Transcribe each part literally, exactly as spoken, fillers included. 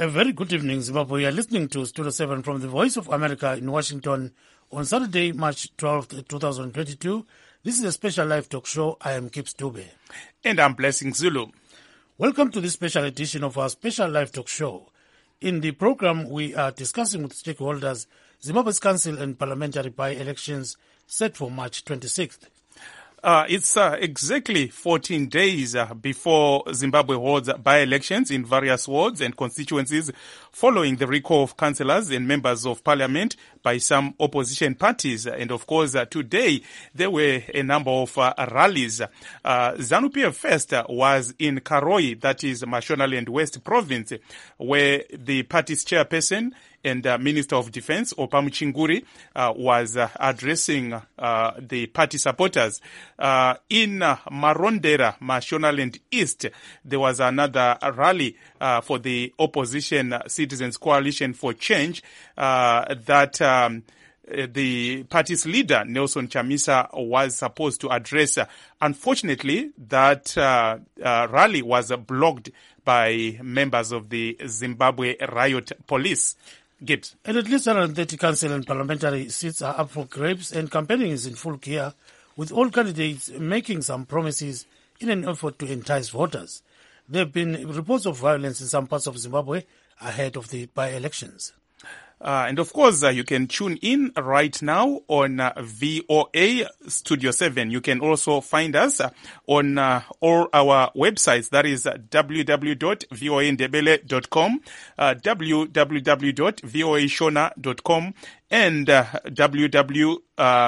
A very good evening, Zimbabwe. You are listening to Studio seven from the Voice of America in Washington on Saturday, March twelfth, twenty twenty-two. This is a special live talk show. I am Gibbs Dube. And I'm Blessing Zulu. Welcome to this special edition of our special live talk show. In the program, we are discussing with stakeholders Zimbabwe's council and parliamentary by-elections set for March twenty-sixth. Uh, it's uh, exactly fourteen days uh, before Zimbabwe holds by-elections in various wards and constituencies following the recall of councillors and members of parliament by some opposition parties. And of course, uh, today there were a number of uh, rallies. Uh, ZANU-P F First uh, was in Karoi, that is Mashonaland West Province, where the party's chairperson and uh, Minister of Defense, Opa Muchinguri, uh, was uh, addressing uh, the party supporters. Uh, in uh, Marondera, Mashonaland East, there was another rally uh, for the Opposition Citizens Coalition for Change uh, that um, the party's leader, Nelson Chamisa, was supposed to address. Unfortunately, that uh, uh, rally was uh, blocked by members of the Zimbabwe Riot Police. Gibbs. And at least one hundred thirty council and parliamentary seats are up for grabs, and campaigning is in full gear, with all candidates making some promises in an effort to entice voters. There have been reports of violence in some parts of Zimbabwe ahead of the by-elections. Uh, and of course, uh, you can tune in right now on uh, V O A Studio seven. You can also find us uh, on uh, all our websites. That is uh, w w w dot v o a ndebele dot com, uh, w w w dot v o a shona dot com, and uh, w w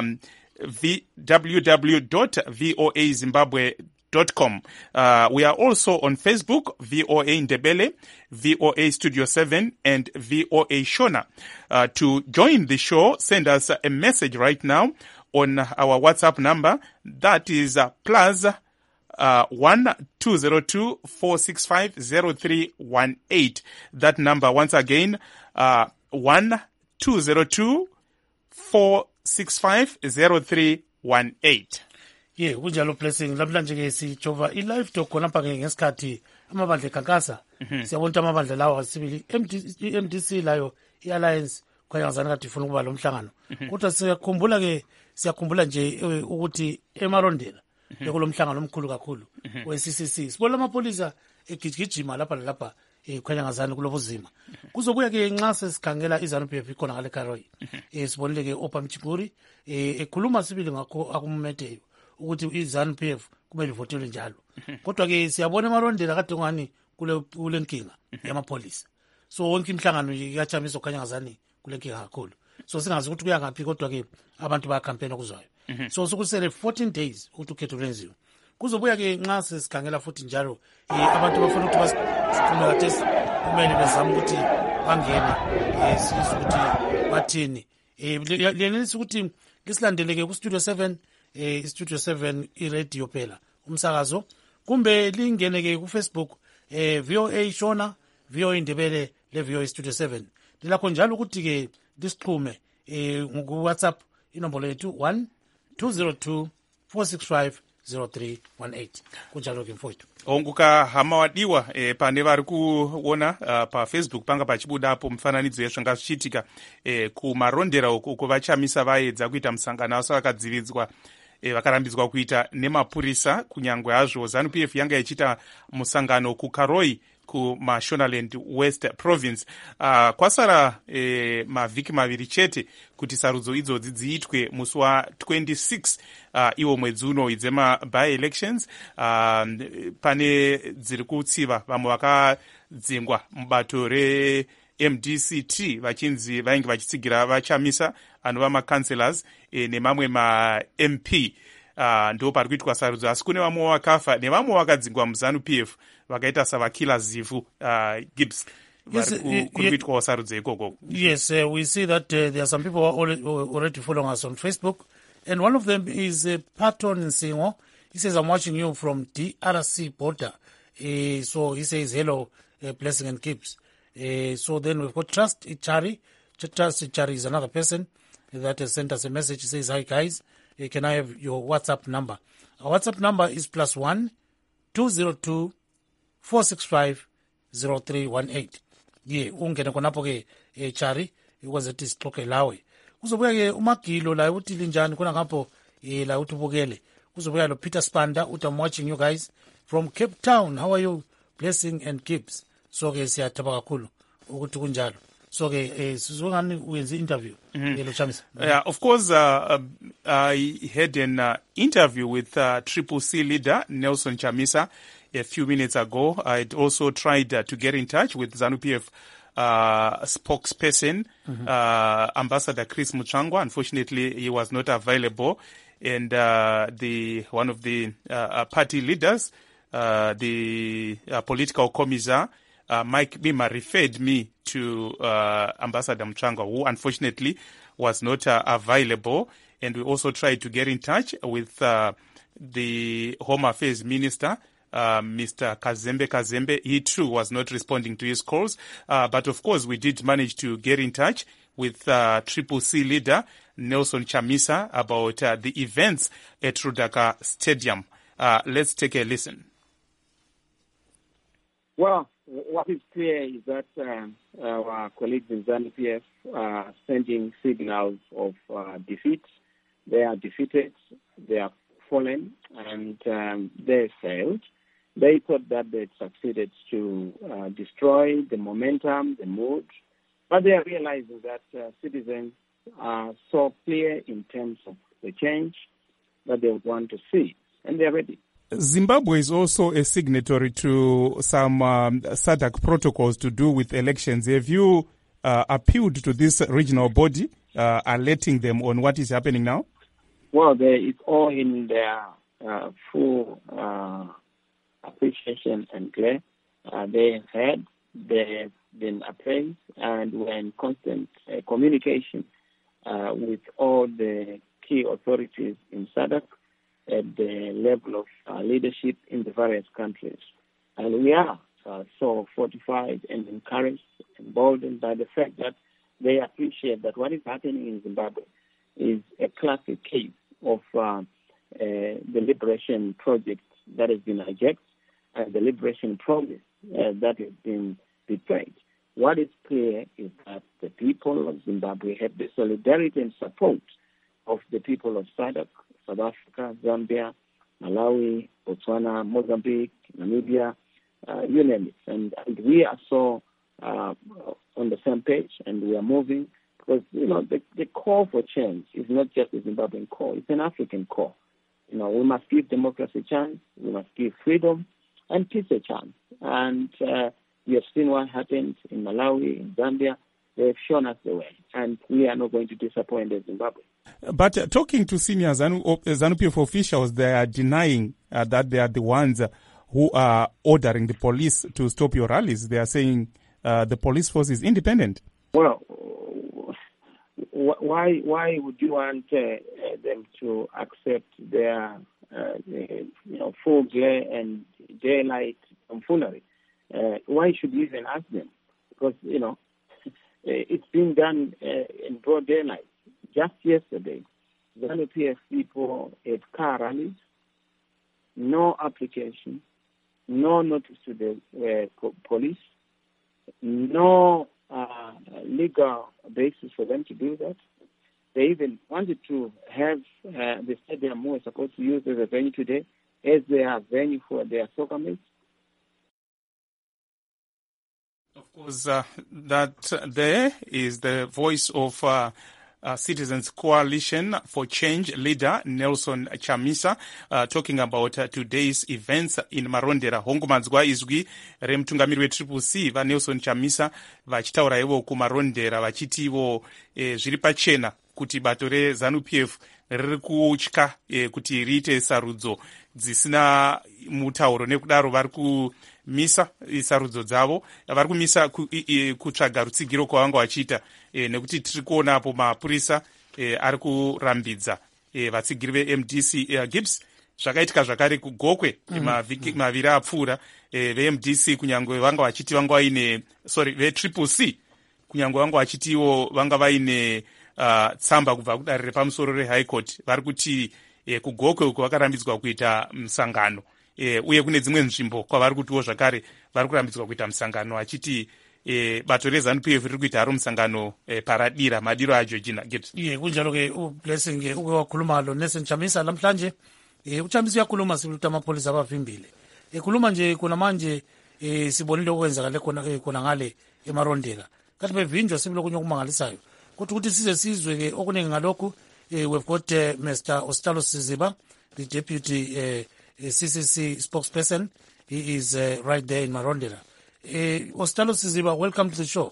w dot v o a zimbabwe dot com. Uh, we are also on Facebook, V O A Ndebele, V O A Studio seven, and V O A Shona. Uh, to join the show, send us a message right now on our WhatsApp number. That is uh, plus uh, one two zero two four six five zero three one eight. That number once again, uh, one two zero two four six five zero three one eight. Ye kunjalo Blessing lamhlanje ke sijova i live talk khonapha ke ngesikhathi amabandla ekhankasa siyabona ukuthi amabandla lawa sibili M D C layo i alliance kwayangazana kade ifuna ukuba lo mhlangano kodwa siyakhumbula ke siyakhumbula nje ukuthi emarondela bekulo mhlangano omkhulu kakhulu we C C C sibona amapolisa egijigijima lapha lapha ekhwanyangazana kulobuzima kuzobuya ke nxa sesikhangela iZANU-P F ikhona ngale Karoi sibonile ke Opa Muchinguri ekhuluma sibili ngakho akummeteyo ukuthi iZANU-P F kumele ivotelwe njalo kodwa ke siyabona emarondela kade ngani kule kule nkinga yamapolisa so wonke imhlangano yakachamisa okhanyangazani kule nkinga kakhulu so singazi ukuthi kuya ngaphi kodwa ke abantu baya campaign okuzwayo so sokusele fourteen days ukuthi ukhetho lwenziwe kuzobuya ke nxa sesikhangela futhi njalo abantu bafuna ukuthi basiphumela test kumele bezama ukuthi bangene sizwe ukuthi bathini lenelisa ukuthi ngisilandeleke ku Studio seven eh Studio seven i-radio phela umsakazo kumbe lingene ke ku Facebook eh V O A Shona V O A Ndebele le V O A Studio seven dilakho njalo ukuthi ke disixhume eh ku WhatsApp inombolo yethu one two zero two four six five zero three one eight kunjalo ke mfowethu onguka hama wadiwa eh, pane vari kuona uh, pa Facebook panga pachibuda apo mufananidzo yezvanga zvichiitika eh, kumarondera uko uko vachamisa vaedza kuita musangano asi vakadzividzwa E, vakarambidzwa kuita nemapurisa kunyangwe hazvo ZANU-P F yanga ichita musangano kukaroi kumashonaland West Province. Uh, kwasara e, mavhiki maviri chete kuti sarudzo idzodzi dziitwe musi wa twenty-six uh, iwo mwedzi uno idzema by-elections. Uh, pane dziri kutsiva vamwe vakadzingwa mubato re M D C T vachinzi vainge vachitsigira vachamisa anova macancelors e, nemamwe ma M P uh, ndo pari kuitwa sarudzo asi kune vamwe vakafa nevamwe vakadzingwa muZANU-P F vakaita savakila zivu uh, Gibbs. Yes, uh, yes uh, we see that uh, there are some people who are already, already following us on Facebook, and one of them is uh, Patton Nsingo. He says, I'm watching you from D R C border. Uh, so he says, hello, uh, Blessing and Gibbs. Uh, so then we've got Trust Ichari. Trust Ichari is another person that has sent us a message. He says, hi guys, uh, can I have your WhatsApp number? Our WhatsApp number is plus one two zero two four six five zero three one eight. ye ungene khonapho-ke um chari ikwazi ukuthi sixoxe lawe. Kuzobuya-ke uMagilo la uthi linjani khona ngapho um la uthi ubukele. Kuzobuya lo Peter Spanda uthi I'm watching you guys from Cape Town. How are you? Blessing and Gibbs. So-ke siyathaba kakhulu ukuthi kunjalo. So-ke um sizongani uyenze interview lo Chamisa. Yeah, of course, uh, uh, I had an uh, interview with uh, Triple C leader Nelson Chamisa a few minutes ago. I'd also tried uh, to get in touch with ZANU-P F uh, spokesperson, mm-hmm. uh, Ambassador Chris Muchangwa. Unfortunately, he was not available. And uh, the one of the uh, party leaders, uh, the uh, political commissar, uh, Mike Bima, referred me to uh, Ambassador Muchangwa, who unfortunately was not uh, available. And we also tried to get in touch with uh, the Home Affairs Minister, Uh, Mister Kazembe Kazembe. He too was not responding to his calls. Uh, but of course, we did manage to get in touch with uh, Triple C leader Nelson Chamisa about uh, the events at Rudaka Stadium. Uh, let's take a listen. Well, what is clear is that uh, our colleagues in ZANU-P F are sending signals of uh, defeat. They are defeated, they are fallen, and um, they failed. They thought that they'd succeeded to uh, destroy the momentum, the mood, but they are realizing that uh, citizens are so clear in terms of the change that they want to see, and they're ready. Zimbabwe is also a signatory to some um, S A D C protocols to do with elections. Have you uh, appealed to this regional body, uh, alerting them on what is happening now? Well, they, it's all in their uh, full uh, appreciation and clear. Uh, they have heard, they have been appraised, and we're in constant uh, communication uh, with all the key authorities in S A D C at the level of uh, leadership in the various countries. And we are uh, so fortified and encouraged, emboldened by the fact that they appreciate that what is happening in Zimbabwe is a classic case of uh, uh, the liberation project that has been hijacked and the liberation promise uh, that has been betrayed. What is clear is that the people of Zimbabwe have the solidarity and support of the people of S A D C, South Africa, Zambia, Malawi, Botswana, Mozambique, Namibia, uh, you name it. And, and we are so uh, on the same page, and we are moving. Because, you know, the, the call for change is not just a Zimbabwean call, it's an African call. You know, we must give democracy a chance, we must give freedom and peace a chance. And uh, we have seen what happened in Malawi, in Zambia. They have shown us the way, and we are not going to disappoint Zimbabwe. But uh, talking to senior ZANU-P F officials, they are denying uh, that they are the ones uh, who are ordering the police to stop your rallies. They are saying uh, the police force is independent. Well, why why would you want uh, them to accept their uh, you know full glare and daylight tomfoolery? Uh, why should you even ask them? Because you know it's been done uh, in broad daylight. Just yesterday, ZANU-P F people at car rallies, no application, no notice to the uh, police, no uh, legal basis for them to do that. They even wanted to have uh, the stadium we were supposed to use as a venue today as their venue for their soccer match. Of course, uh, that uh, there is the voice of uh, Uh, Citizens Coalition for Change leader Nelson Chamisa uh, talking about uh, today's events in Marondera. Hongomanzwa izwi remutungamiri we-Triple C va Nelson Chamisa vachitaura ivo kumarondera vachiti ivo eh, zviri pachena kuti bato reZANU-P F riri kutya eh, kuti riite sarudzo dzisina mutauro, nekudaro vari kumisa sarudzo dzavo, vari kumisa kutsvaga rutsigiro kwavanga vachiita e, nekuti tiri kuonapo mapurisa e, ari kurambidza e, vatsigiri ve-M D C e, Gibbs. Zvakaitika zvakare kugokwe mm. mavhiki maviri apfuura e, ve-M D C kunyange vanga vachiti vanga vaine sorry ve-Triple C kunyange vanga vachitiwo vanga vaine uh, tsamba kubva kudare repamusoro reHigh Court, vari kuti e, kugokwe uko vakarambidzwa kuita musangano e, uye kune dzimwe nzvimbo kwavari kutiwo zvakare vari kurambidzwa kuita musangano achiti eh, bato reZANU P F riri kuita haro musangano eh, paradira madiro ageorgina get iye kunjalo ke ublessing ke uke wakhuluma lo Nelson Chamisa namhlanje eh uChamisa uyakhuluma sibuthi amapholisa abavimbile ekhuluma nje kuna manje eh sibonile okwenzakale khona ke khona ngale emarondela kathi bevinjwa sibilo kunye okumangalisayo kodwa ukuthi size sizwe ke okuningi ngalokhu eh, we've got uh, Mister Ostalo Siziba, the deputy uh, C C C spokesperson. He is uh, right there in Marondera. Uh, Ostalo Siziba, welcome to the show.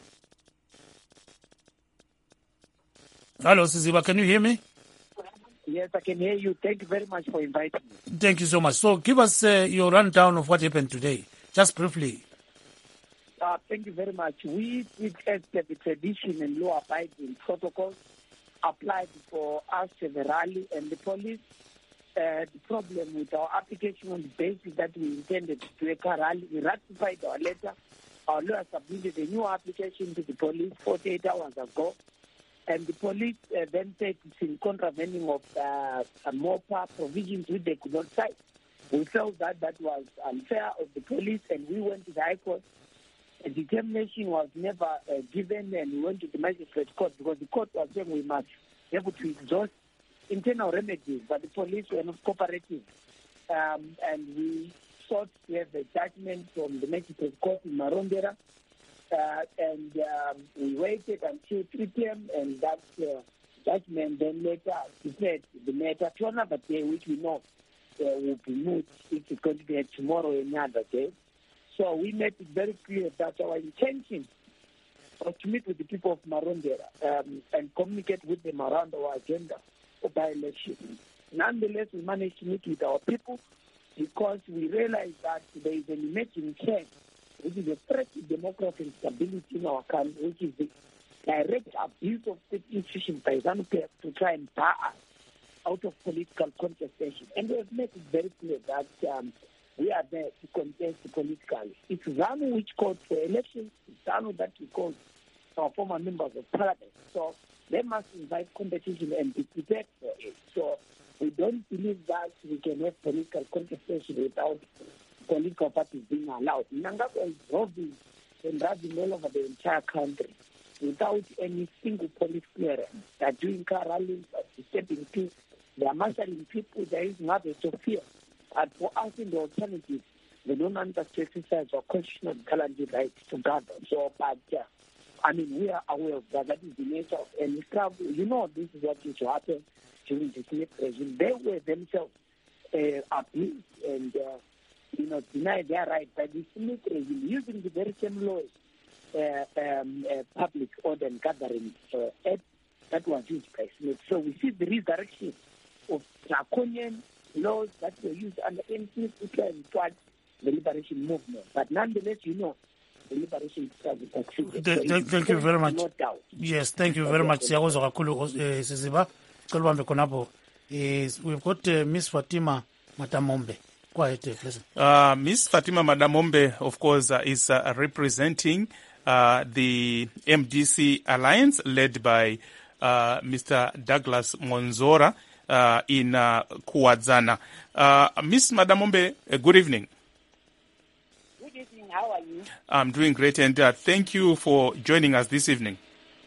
Hello, Siziba, can you hear me? Yes, I can hear you. Thank you very much for inviting me. Thank you so much. So give us uh, your rundown of what happened today, just briefly. Uh, thank you very much. We did as the tradition and law-abiding protocols applied for us to the rally and the police. Uh, the problem with our application on the basis that we intended to do a car rally, we ratified our letter. Our lawyer submitted a new application to the police forty-eight hours ago. And the police uh, then said it's in contravening of uh, MOPA provisions which they could not cite. We felt that that was unfair of the police, and we went to the High Court. A determination was never uh, given, and we went to the magistrate court because the court was saying we must be able to exhaust internal remedies, but the police were not cooperative. Um, and we sought to have a judgment from the magistrate court in Marondera. Uh, and um, we waited until three p.m. and that uh, judgment then later declared the matter to another day, which we know uh, will be moved if it's going to be tomorrow or another day. So we made it very clear that our intention was to meet with the people of Marondera um, and communicate with them around our agenda for by-election. Nonetheless, we managed to meet with our people because we realized that there is an emerging trend, which is a threat to democracy and stability in our country, which is the direct abuse of state institutions by ZANU P F to try and bar us out of political contestation. And we have made it very clear that um, we are there to contest politically. It's ZANU which called for elections. It's ZANU that we called our former members of parliament. So they must invite competition and be prepared for it. So we don't believe that we can have political contestation without political parties being allowed. Mnangagwa is roving and raving all over the entire country without any single police clearance. They're doing car rallies, disturbing peace. They're marshalling people. There is nothing to fear. But for us in the alternative, they don't understand to exercise our constitutional guaranteed right to gather. So, but uh, I mean, we are aware of that. That is the nature of any struggle. You know, this is what used to happen during the Smith regime. They were themselves uh, abused and, uh, you know, denied their right by the Smith regime using the very same laws, uh, um, uh, public order and gathering uh, act that was used by Smith. So we see the resurrection of draconian laws that were used under N Smith to try and thwart the liberation movement. But nonetheless, you know, the liberation struggle succeeded. Th- th- thank you very much. No doubt. Yes, thank you very much. Siyabonga kakhulu eh, Siziba. Cela ubambe khonapho. Eh, we've got uh, Miss Fatima Madamombe. Go ahead, uh, please. Uh, Miss Fatima Madamombe, of course, uh, is uh, representing uh, the M D C alliance led by uh, Mister Douglas Monzora uh, in uh, Kuwadzana. Uh, Miss Madamombe, uh, good evening. Good evening. How are you? I'm doing great, and uh, thank you for joining us this evening.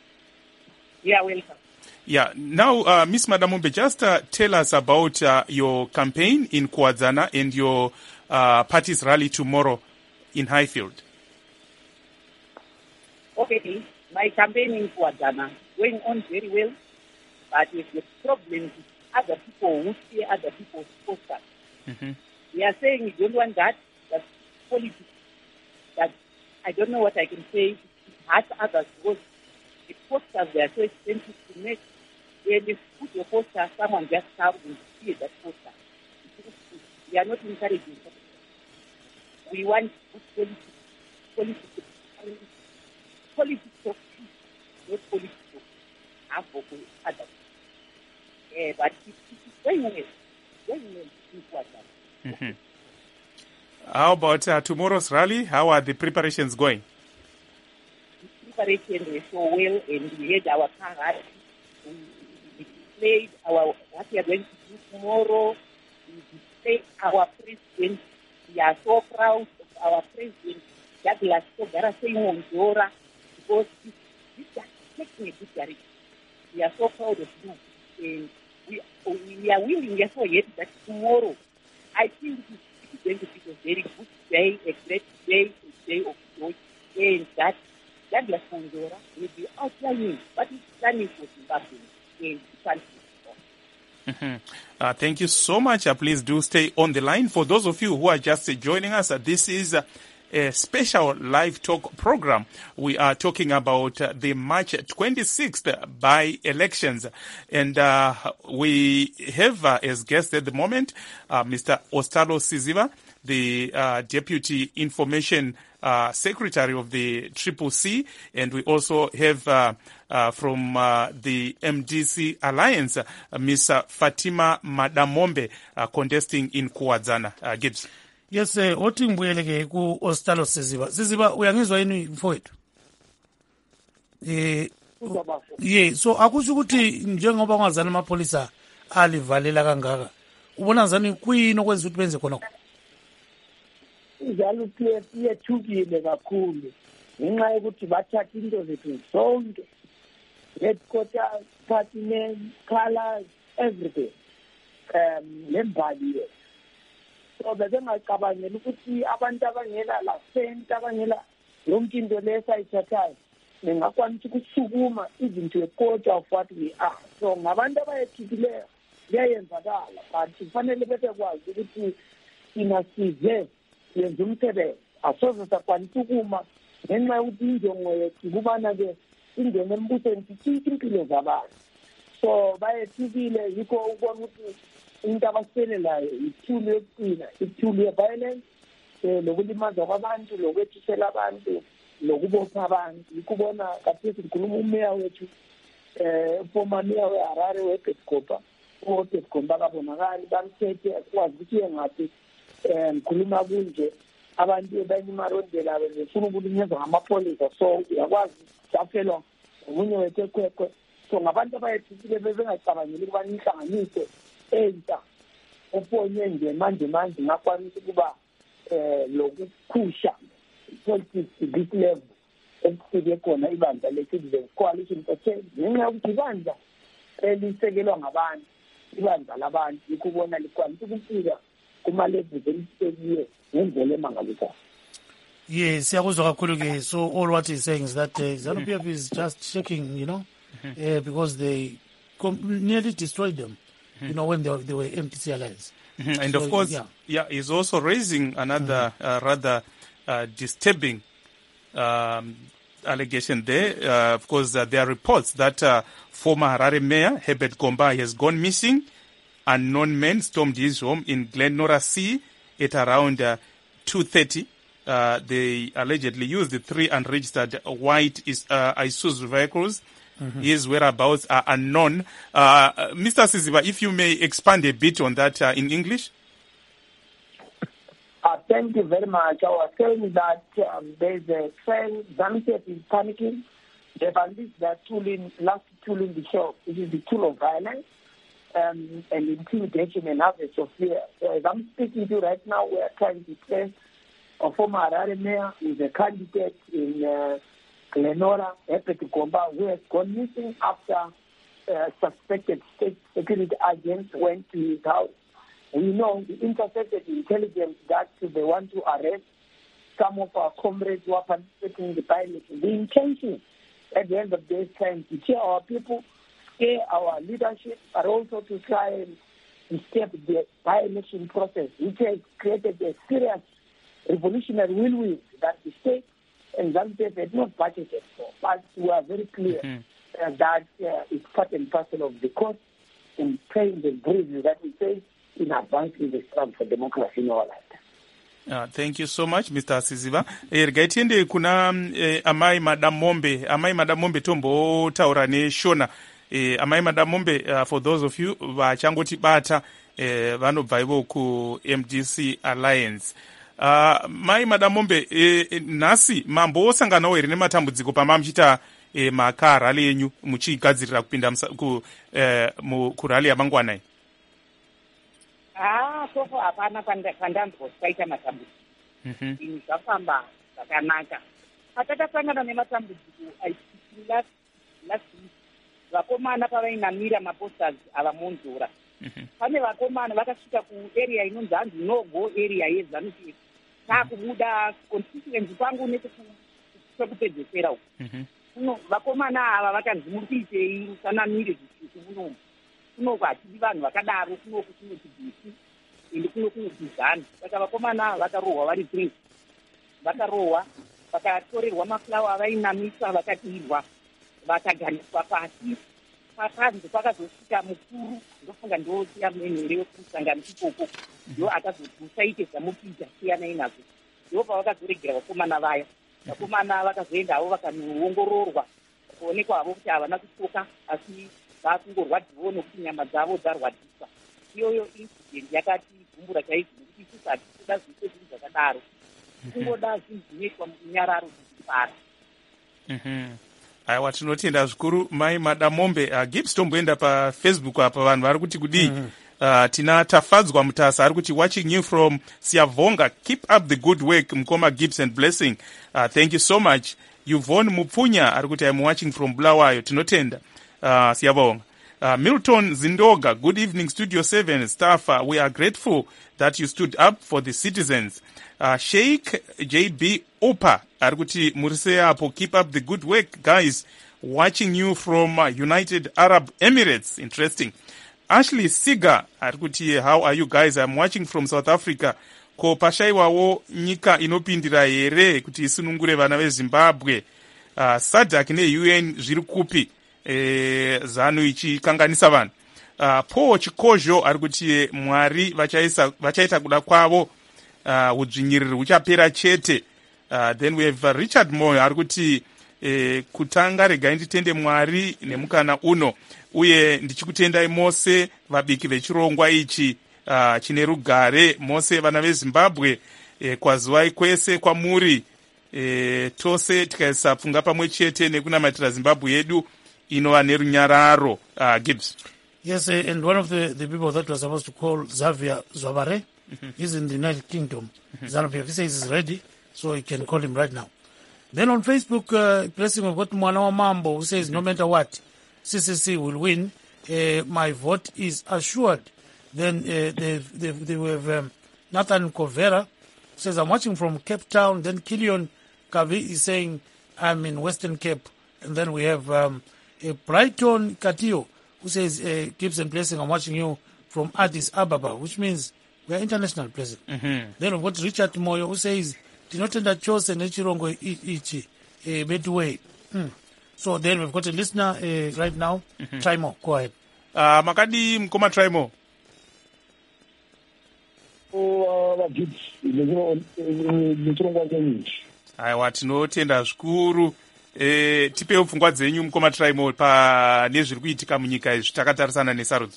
Yeah, welcome. Yeah. Now, uh, Miss Madamombe, just uh, tell us about uh, your campaign in Kuwadzana and your uh, party's rally tomorrow in Highfield. Okay, my campaign in Kuwadzana going on very well, but with the problem with other people who see other people's posters. Mm-hmm. We are saying we don't want that, that's politics. That I don't know what I can say. It hurts others because the posters, they are so expensive to make. When you put your poster, someone just comes and see that poster. We are not encouraging that. We want good politics. Politics, politics of peace, not politics of harm for others. Uh, but it, it's going well. Going well in Kuwadzana. Mm-hmm. How about uh, tomorrow's rally? How are the preparations going? The preparation was so well, and we had our car rally. We displayed our what we are going to do tomorrow. We displayed our president. We are so proud of our president Douglas Togara saying on Dora, because this, this is taking a good direction. We are so proud of you. And we, we are willing, therefore, yet that tomorrow, I think it is going to be a very good day, a great day, a day of joy, and that Douglas Togara will be outlining what is planning for Zimbabwe in the country. Mm-hmm. Uh, thank you so much. Uh, please do stay on the line. For those of you who are just uh, joining us, uh, this is uh, a special live talk program. We are talking about uh, the March twenty-sixth by-elections. And uh, we have uh, as guest at the moment uh, Mister Ostalo Siziba, the uh, Deputy Information uh, Secretary of the Triple C. And we also have uh, uh, from uh, the M D C Alliance, uh, Miss Fatima Madamombe, uh, contesting in Kuwadzana. Uh, Gibbs. Yes, eh othi ngibuyeleke ku Ostalo Siziba. Siziba uyangizwa yini mfowethu? Eh yeah, so akusho ukuthi njengoba ungazana amapolisa alivalela kangaka. Ubona ngani kuyini okwenza ukuthi benze khona? Njalo siyethukile kakhulu ngenxa yokuthi bathatha into zethu zonke. Headquarters, partners, colors, everything. Um, lembali. So bengacabangela ukuthi abantu abangela la cent abangela yonke into lesayithathayo ningakwanisa ukusukuma izinto ekota of what we are. So ngabantu abayethikileyo kuyayenzakala but kufanele bese kwazi ukuthi inasize yenza umsebenzi asoze sakwanisa ukuma ngenxa yokuthi injongo yethu kubana ke ingene embusweni sithi impilo zabantu. So bayethikile yikho ukubona ukuthi into abaselelayo ithulu yokuqina, ithulu ye-violence, lokulimaza kwabantu, lokwethisela abantu, lokubopha abantu. Yikubona kathesi ngikhuluma umeya wethu, eh former mayor weHarare weBedkopa, uBedkopa kabonakali bamthethe kwazi ukuthi engathi eh ngikhuluma kunje abantu ebanyimarondela befuna ukulinyazwa ngamapolisa. So uyakwazi jafelwa omunye wethekwekwe. So ngabantu abayethikile bebengacabangeli ukuba inhlanganiso enta oponye nje manje manje ngakwanisa ukuba eh lokukhusha politics this level ekufike khona ibandla le-Citizen Coalition for Change ngenxa yokuthi ibandla elisekelwa ngabantu, ibandla labantu yikubona likwanisa ukufika kuma-levels elisekiwe ngendlela emangalisayo. Yes, siyakuzwa kakhulu ke. So all what he's saying is that uh, ZANU-P F is just shaking, you know, mm-hmm. uh, because they com- nearly destroyed them. You know, when they were, they were M D C Alliance. Mm-hmm. And so, of course, yeah. yeah, he's also raising another mm-hmm. uh, rather uh, disturbing um, allegation there. Uh, of course, uh, there are reports that uh, former Harare Mayor Herbert Gomba has gone missing. Unknown men stormed his home in Glenora C at around uh, two thirty. Uh, they allegedly used the three unregistered white uh, Isuzu vehicles. Mm-hmm. His whereabouts are unknown. Uh, Mister Siziba, if you may expand a bit on that uh, in English. Uh, thank you very much. I was saying that um, there's a trend, ZANU-P F is panicking. They've unleashed their tooling, last tool in the show, which is the tool of violence um, and intimidation and harvest of fear. So as I'm speaking to you right now, we are trying to place a former Harare mayor who is a candidate in uh, Glenora, Herbert Gomba, who has gone missing after uh, suspected state security agents went to his house. We know the intercepted intelligence that they want to arrest some of our comrades who are participating in the by-election. The intention at the end of the day is trying to cheer our people, scare our leadership, but also to try and disturb the by-election process, which has created a serious revolutionary whirlwind that the state and ZANU-P F had not budgeted for. But we are very clear mm-hmm. uh, that uh, it's part and parcel of the course and pains and bruises that we face in advancing the struggle for democracy in our lifetime. Uh, thank you so much, Mister Siziba. Ergaitende kuna eh, amai Madam Mombe, amai Madam Mombe tombo taura ne shona. Eh, amai Madam Mombe, uh, for those of you vachangoti bata eh, vanobva ivo ku M D C Alliance. Uh, mai Madam Mombe, eh, nasi mambo osanganawo ere nematambudziko pama muchita eh, makarali yenyu muchigadzirira kupinda ku eh, mu kurali yamangwana. Ah, so far hapana pandambo kwaita matambudziko. Mhm. Zvafamba zvakanaka. Patakasangana nematambudziko aisii last last week, vakomana pavainamira maposters avamonzora. Pane vakomana vakasvika kuarea inonzi hanzi nogo area yeZANU-PF. Takubuda constituency pangu nekupedzesera uko. Vakomana ava vakanzi muri kuitei musanamire zvitsvuku munomu. Kunoku hatidi vanhu vakadaro, kunoku kunoti bhisi ende kuno kunotizana. Saka vakomana ava vakarohwa vari three. Vakarohwa, vakatorerwa mafulawa avainamisa, vakadirwa, vakaganiswa pasi. Pakanzi pakazosvika mukuru, ndofunga ndosiya menhere wekumusangano ikoko, ndo akazodusaite zvamupiita siyanai nazvo. Ndo pavakazoregera vakomana vaya. Vakomana vakazoenda havo vakanoongororwa, kuonekwa havo kuti havana kutsoka, asi vakungorwadziwo nokuti nyama dzavo dzarwadziswa. Iyoyo incident yakati gumbura chaizvo nokuti isusu hatikuda zvise zvinhu zvakadaro. Kungoda zvinhu zvinoitwa munyararo dzekufara. Aiwa, tinotenda zvikuru mai Madamombe. uh, Gibbs tomboenda pafacebook apa vanhu vari kuti kudii. mm -hmm. uh, tina Tafadzwa Mutasa ari kuti watching you from Siavonga, keep up the good work Mkoma Gibbs and Blessing. uh, thank you so much. Yvonne Mupfunya ari kuti I'm watching from Bulawayo. Tinotenda uh, Siavonga. Uh, Milton Zindoga, good evening Studio seven staff. Uh, we are grateful that you stood up for the citizens. Uh, Sheikh J B Opa ari kuti murise apo, keep up the good work guys, watching you from uh, United Arab Emirates. Interesting. Ashley Siga ari kuti how are you guys, I'm watching from South Africa. Ko pashaiwawo nyika inopindira here kuti isunungure vana veZimbabwe? uh, SADC ne-U N zviri kupi e, ZANU ichikanganisa vanhu? uh, Paul Chikozho ari kuti Mwari vachaita kuda kwavo, uh, udzvinyiriri huchapera chete. Uh, then we have uh, Richard Moyo ari kuti eh, kutanga regai nditende Mwari nemukana uno, uye ndichikutendai mose vabiki vechirongwa ichi uh, chine rugare mose vana veZimbabwe. eh, kwazivai kwese kwamuri, eh, tose tikaisa pfunga pamwe chete nekunamatira Zimbabwe yedu inova nerunyararo. uh, Gibbs. Yes, uh, and one of the, the people that was supposed to call Xavier Zwabare, mm-hmm. he's in the United Kingdom. Mm-hmm. ZANU-P F, he says he's ready, so you can call him right now. Then on Facebook, uh, Blessing, we've got Mwana Mambo, who says, no matter what, C C C will win. Uh, my vote is assured. Then uh, they, they, they have um, Nathan Kovera, says, I'm watching from Cape Town. Then Kilion Kavi is saying, I'm in Western Cape. And then we have um, uh, Brighton Katio, who says, uh, Gibbs and Blessing, I'm watching you from Addis Ababa, which means we are international, Blessing. Mm-hmm. Then we've got Richard Moyo, who says, tinotenda chose nechirongo ichi uh, Bedway. Mm. So then we've got a listener uh, right now. Mm-hmm. Try more. Go ahead. Uh, Makadi Mkoma, try more. Aiwa, tinotenda zvikuru. Eh, tipeo pfungwa dzenyu Mkoma Traimo pa nezviri kuitika munyika izvi takatarisana nesarudzo.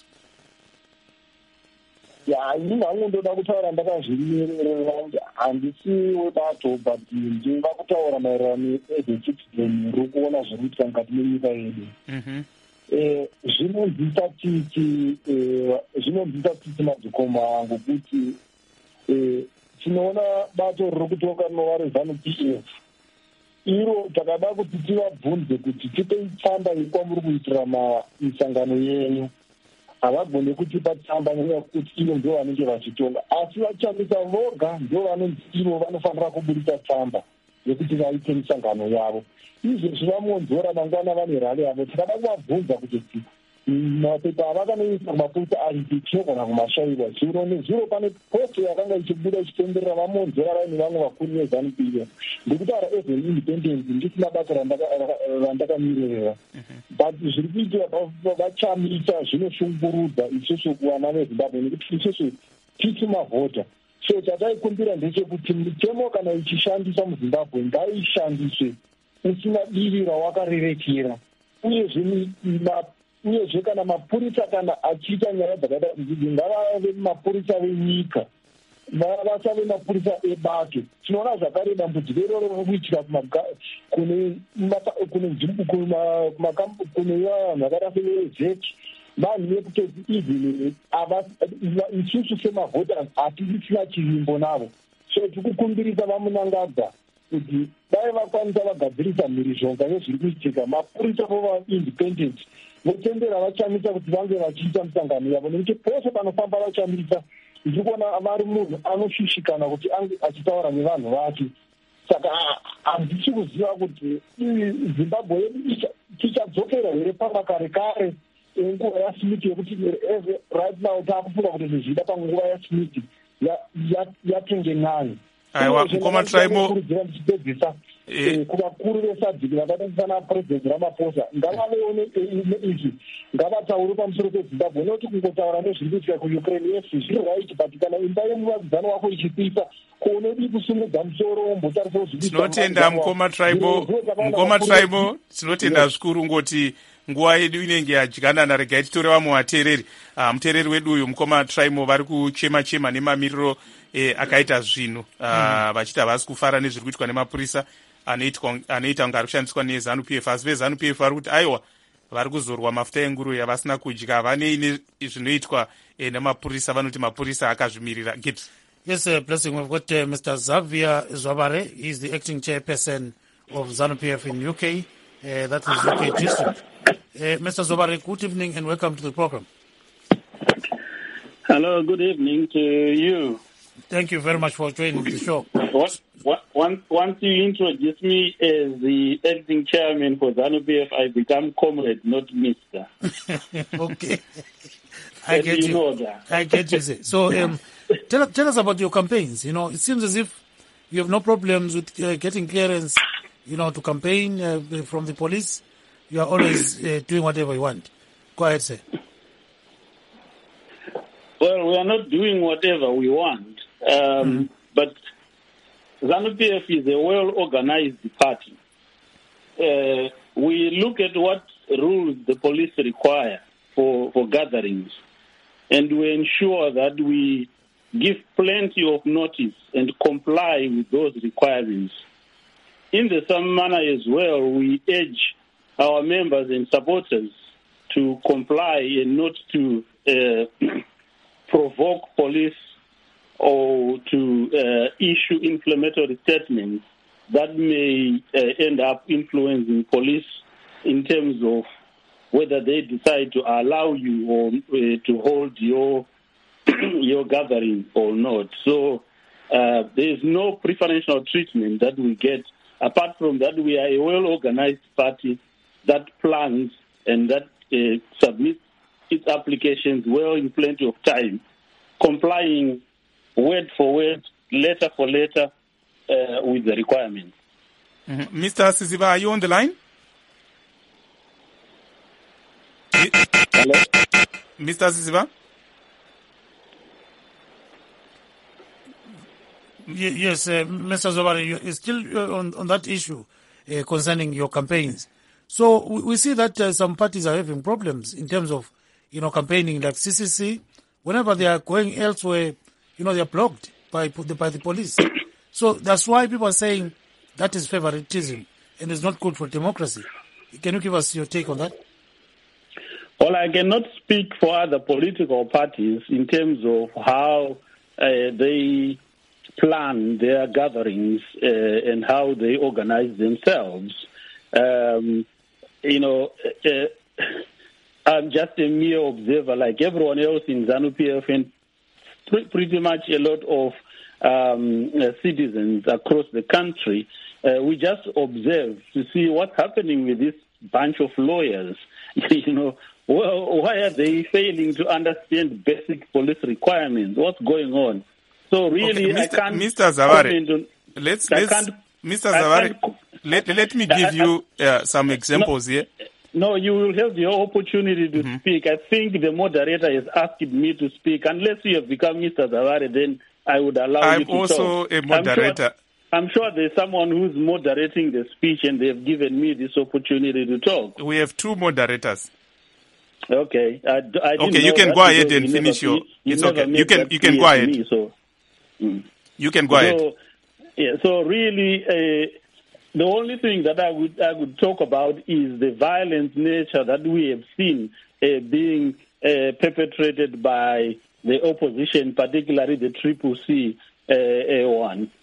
Ya, ini hangu ndoda kutaura ndakazvimirira, handisi webato, but ndinga kutaura maererano nezvechitizeni ruri kuona zviri kuitika mukati menyika yedu. Zvinonzwisa titi zvinonzwisa titi madzikoma angu kuti tinoona bato riri kutoka rinova reZANU-P F. Iro takada kuti tivabvunze kuti tipei tsamba yekwamuri kuitira misangano yenyu. Havagone kutipa tsamba nenyaya yekuti ivo ndio vanenge vachitonga, asi vachishandisa voga ndio vanonzi ivo vanofanira kuburitsa tsamba yekuti vaite misangano yavo. Izvezvi vamonzora mangwana vane rali yavo. Tikada kuvabvunza kuti mapepa avakanoisa mapurisa aripi tinogona kumashairwa zuro nezuro. Pane posto yakanga ichibuda ichitenderera vamonzora vaine vamwe vakuru veZANU-P F. Ndikutaura as an independent, ndisina basa randakamirira, but zviri kuitika vachamisa zvinoshungurudza isusu kuvana veZimbabwe nekuti isusu tisi mavhota. So chataikumbira ndechekuti mitemo kana ichishandiswa muZimbabwe ngaishandiswe usina divi rawakarerekera, uyezve uyezve kana mapurisa kana achiita nyaya dzakaita idzi ngavave mapurisa venyika, vasave mapurisa ebato. Tinoona zvakare dambudziko iroro riri kuitika kune vanhu vakaita sevezeki, vanhu vekutoti even isusu semavhota hatisisina chivimbo navo. So tikukumbirisa vamunangadza kuti dai vakwanisa vagadzirisa mhirizhonga nezviri kuitika, mapurisa vova independent votendera vachamisa kuti vange vachiita misangano yavo, nekuti pose panofamba vachamisa ndiri kuona vari munhu anoshushikana kuti ange achitaura nevanhu vake. Saka handisi kuziva kuti Zimbabwe yedu tichadzokera here pamakare kare nguva yaSmith yekuti right now taakufunga kuti zvezvida panguva yaSmith yatenge nani. Aiwa, mukoma Traimo ndichipedzisa kuvakuru vesadhiki vakaita sana President Ramaphosa ngavaveone izvi, ngavataure pamusoro peZimbabwe, nekuti kungotaura nezviri kuitika kuUkraine yes zviri right, but kana imba yemuvakidzani wako ichipisa kounodi kusungudza musoro wombotarisa kuzvipisa. Tinotenda mukoma Traimo, mukoma Traimo, tinotenda zvikuru ngoti nguva yedu inenge yadyanana. Regai titore vamwe vateereri. Uh, muteereri wedu uyu mukoma Traimo vari kuchema chema nemamiriro eh, akaita zvinhu uh, mm. vachiti havasi kufara nezviri kuitwa nemapurisa anoita kunge ari kushandiswa neZANU P F, asi veZANU P F vari kuti aiwa vari kuzorwa mafuta enguruve yavasina kudya, vanei zvinoitwa eh, nemapurisa, vanoti mapurisa akazvimirira. Gibbs. Yes, uh, Blessing, we've got uh, Mister Xavier Zwabare. He's the acting chairperson of ZANU P F in U K. Uh, that is U K district. Uh, Mister Zwabare, good evening and welcome to the program. Hello, good evening to you. Thank you very much for joining the show. What, what, once, once you introduce me as the acting chairman for ZANU P F, I become comrade, not mister. Okay. I get you. you. Know that. I get you. Say. So um, tell, tell us about your campaigns. You know, it seems as if you have no problems with uh, getting clearance, you know, to campaign uh, from the police. You are always uh, doing whatever you want. Go ahead, sir. Well, we are not doing whatever we want, um, mm-hmm. but ZANU P F is a well-organized party. Uh, we look at what rules the police require for, for gatherings, and we ensure that we give plenty of notice and comply with those requirements. In the same manner as well, we urge our members and supporters to comply and not to uh, provoke police or to uh, issue inflammatory statements that may uh, end up influencing police in terms of whether they decide to allow you or uh, to hold your your gathering or not. So uh, there is no preferential treatment that we get. Apart from that, we are a well-organized party that plans and that uh, submits its applications well in plenty of time, complying word for word, letter for letter uh, with the requirements. Mm-hmm. Mister Siziba, are you on the line? Hello? Mister Siziba? Yes, uh, Mister Zwabare, you're still uh, on, on that issue uh, concerning your campaigns. So we, we see that uh, some parties are having problems in terms of, you know, campaigning, like C C C. Whenever they are going elsewhere, you know, they are blocked by the, by the police. So that's why people are saying that is favoritism and it's not good for democracy. Can you give us your take on that? Well, I cannot speak for other political parties in terms of how uh, they plan their gatherings uh, and how they organize themselves. Um, you know, uh, I'm just a mere observer like everyone else in ZANU P F and pre- pretty much a lot of um, uh, citizens across the country. Uh, we just observe to see what's happening with this bunch of lawyers. You know, well, why are they failing to understand basic police requirements? What's going on? So really, okay, Mister I can't. Mister Zaware, on, let's, I let's can't, Mister Zaware, let, let me give you uh, some examples no, here. No, you will have your opportunity to mm-hmm. speak. I think the moderator has asked me to speak. Unless you have become Mister Zaware, then I would allow I'm you to also talk. a moderator. I'm sure, I'm sure there's someone who's moderating the speech and they've given me this opportunity to talk. We have two moderators. Okay. I, I okay, you can go ahead and finish your... You it's okay. You can, you can go ahead. Me, so, mm. You can go so, ahead. Yeah, so really... Uh, The only thing that I would I would talk about is the violent nature that we have seen uh, being uh, perpetrated by the opposition, particularly the Triple C uh, one.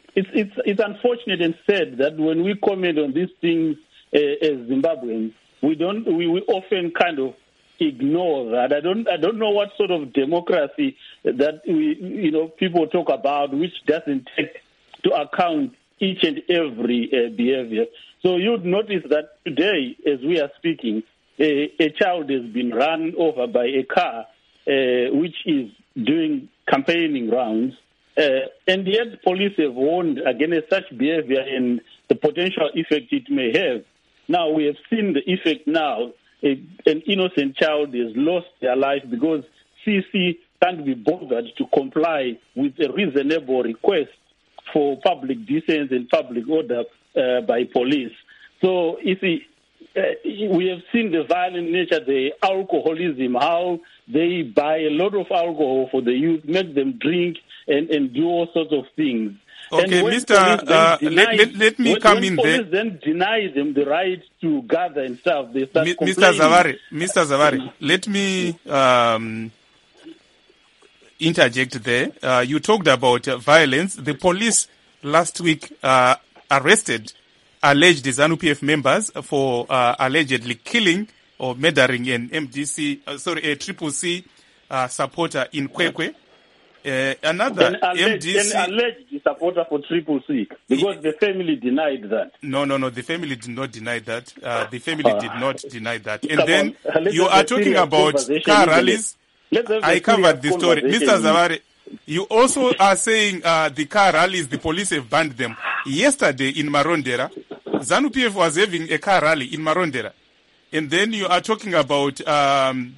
it's it's it's unfortunate and sad that when we comment on these things uh, as Zimbabweans, we don't we, we often kind of ignore that. I don't I don't know what sort of democracy that we you know people talk about, which doesn't take to account each and every uh, behavior. So you'd notice that today, as we are speaking, a, a child has been run over by a car, uh, which is doing campaigning rounds, uh, and yet police have warned against such behavior and the potential effect it may have. Now we have seen the effect now. A, an innocent child has lost their life because C C can't be bothered to comply with a reasonable request for public decency and public order uh, by police. So, you see, uh, we have seen the violent nature, the alcoholism, how they buy a lot of alcohol for the youth, make them drink and, and do all sorts of things. Okay, Mister Uh, deny, let, let, let me when, come when in police there. Then deny them the right to gather and stuff. They start Mi- Mister complaining. Zavari, Mister Zavari, let me um, interject there. Uh, you talked about uh, violence. The police last week uh, arrested alleged ZANU-P F members for uh, allegedly killing or murdering an M D C, uh, sorry, a Triple C uh, supporter in Kwekwe. Uh, another An alleged, M D C... an alleged supporter for Triple C, because the family denied that. No, no, no, the family did not deny that. Uh, the family Uh, did not deny that. And Come then on, let's you have are a talking serious about conversation, car isn't it? rallies. Let's have a I covered the serious story. Mister conversation. Zavari, you also are saying uh, the car rallies, the police have banned them. Yesterday in Marondera, ZANU-P F was having a car rally in Marondera. And then you are talking about um,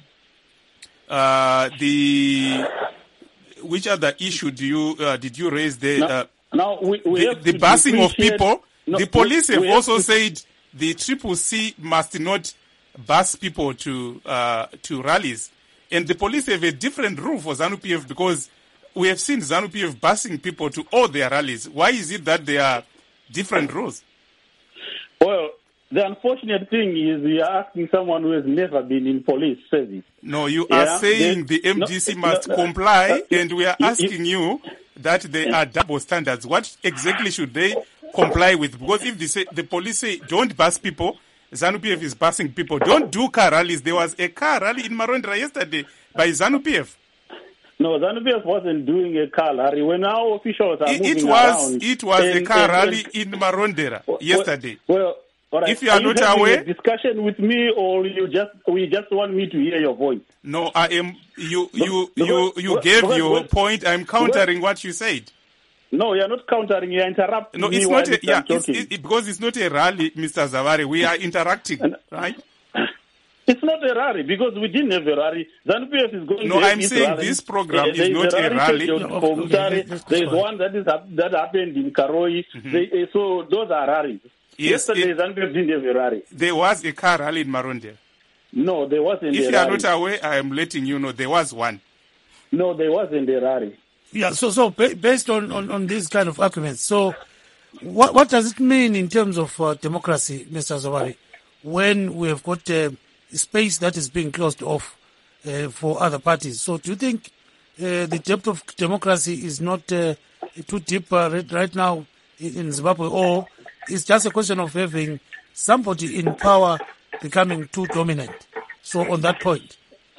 uh, the... Which other issue do you uh, did you raise there? Now, Uh, now we, we the have the to busing of differentiate- people. No, the police we- have we also to- said the Triple C must not bus people to uh, to rallies, and the police have a different rule for ZANU-P F because we have seen ZANU-P F busing people to all their rallies. Why is it that there are different rules? Well, the unfortunate thing is you are asking someone who has never been in police service. No, you Yeah, are saying they- the M D C no, must no, no. comply, Uh, and we are you- you- asking you that there are double standards. What exactly should they comply with? Because if they say, the police say don't bus people, ZANU-P F is busing people. Don't do car rallies. There was a car rally in Marondera yesterday by ZANU-P F. No, ZANU-P F wasn't doing a car rally. When our officials are It, moving it was around... it was a and- car and- rally and- in Marondera well, yesterday. Well, all right. If you are not having aware- a discussion with me, or you just we just want me to hear your voice? No, I am. You you But- you but- you but- gave but- your but- point. I'm countering what you said. No, you're not countering. You're interrupting No, me it's while not. A, I'm yeah, it's, talking. it, it- because it's not a rally, Mister Zavari. We are interacting, And- right? It's not a rally because we didn't have a rally. ZANU-P F is going No, to have I'm its saying rally. this program Uh, is there not a rally. scheduled No, for okay, Mutare. let's- let's There is go one that is hap- that happened in Karoi. They, uh, so those are rallies. Yes, Yesterday, it- ZANU-P F didn't have a rally. There was a car rally in Marondera. No, there wasn't If a you are rally. not aware, I am letting you know there was one. No, there wasn't a rally. Yeah, so so ba- based on, on, on these kind of arguments, so what what does it mean in terms of uh, democracy, Mister Zavari, when we have got uh, space that is being closed off uh, for other parties? So do you think uh, the depth of democracy is not uh, too deep uh, right, right now in, in Zimbabwe, or it's just a question of having somebody in power becoming too dominant? So on that point.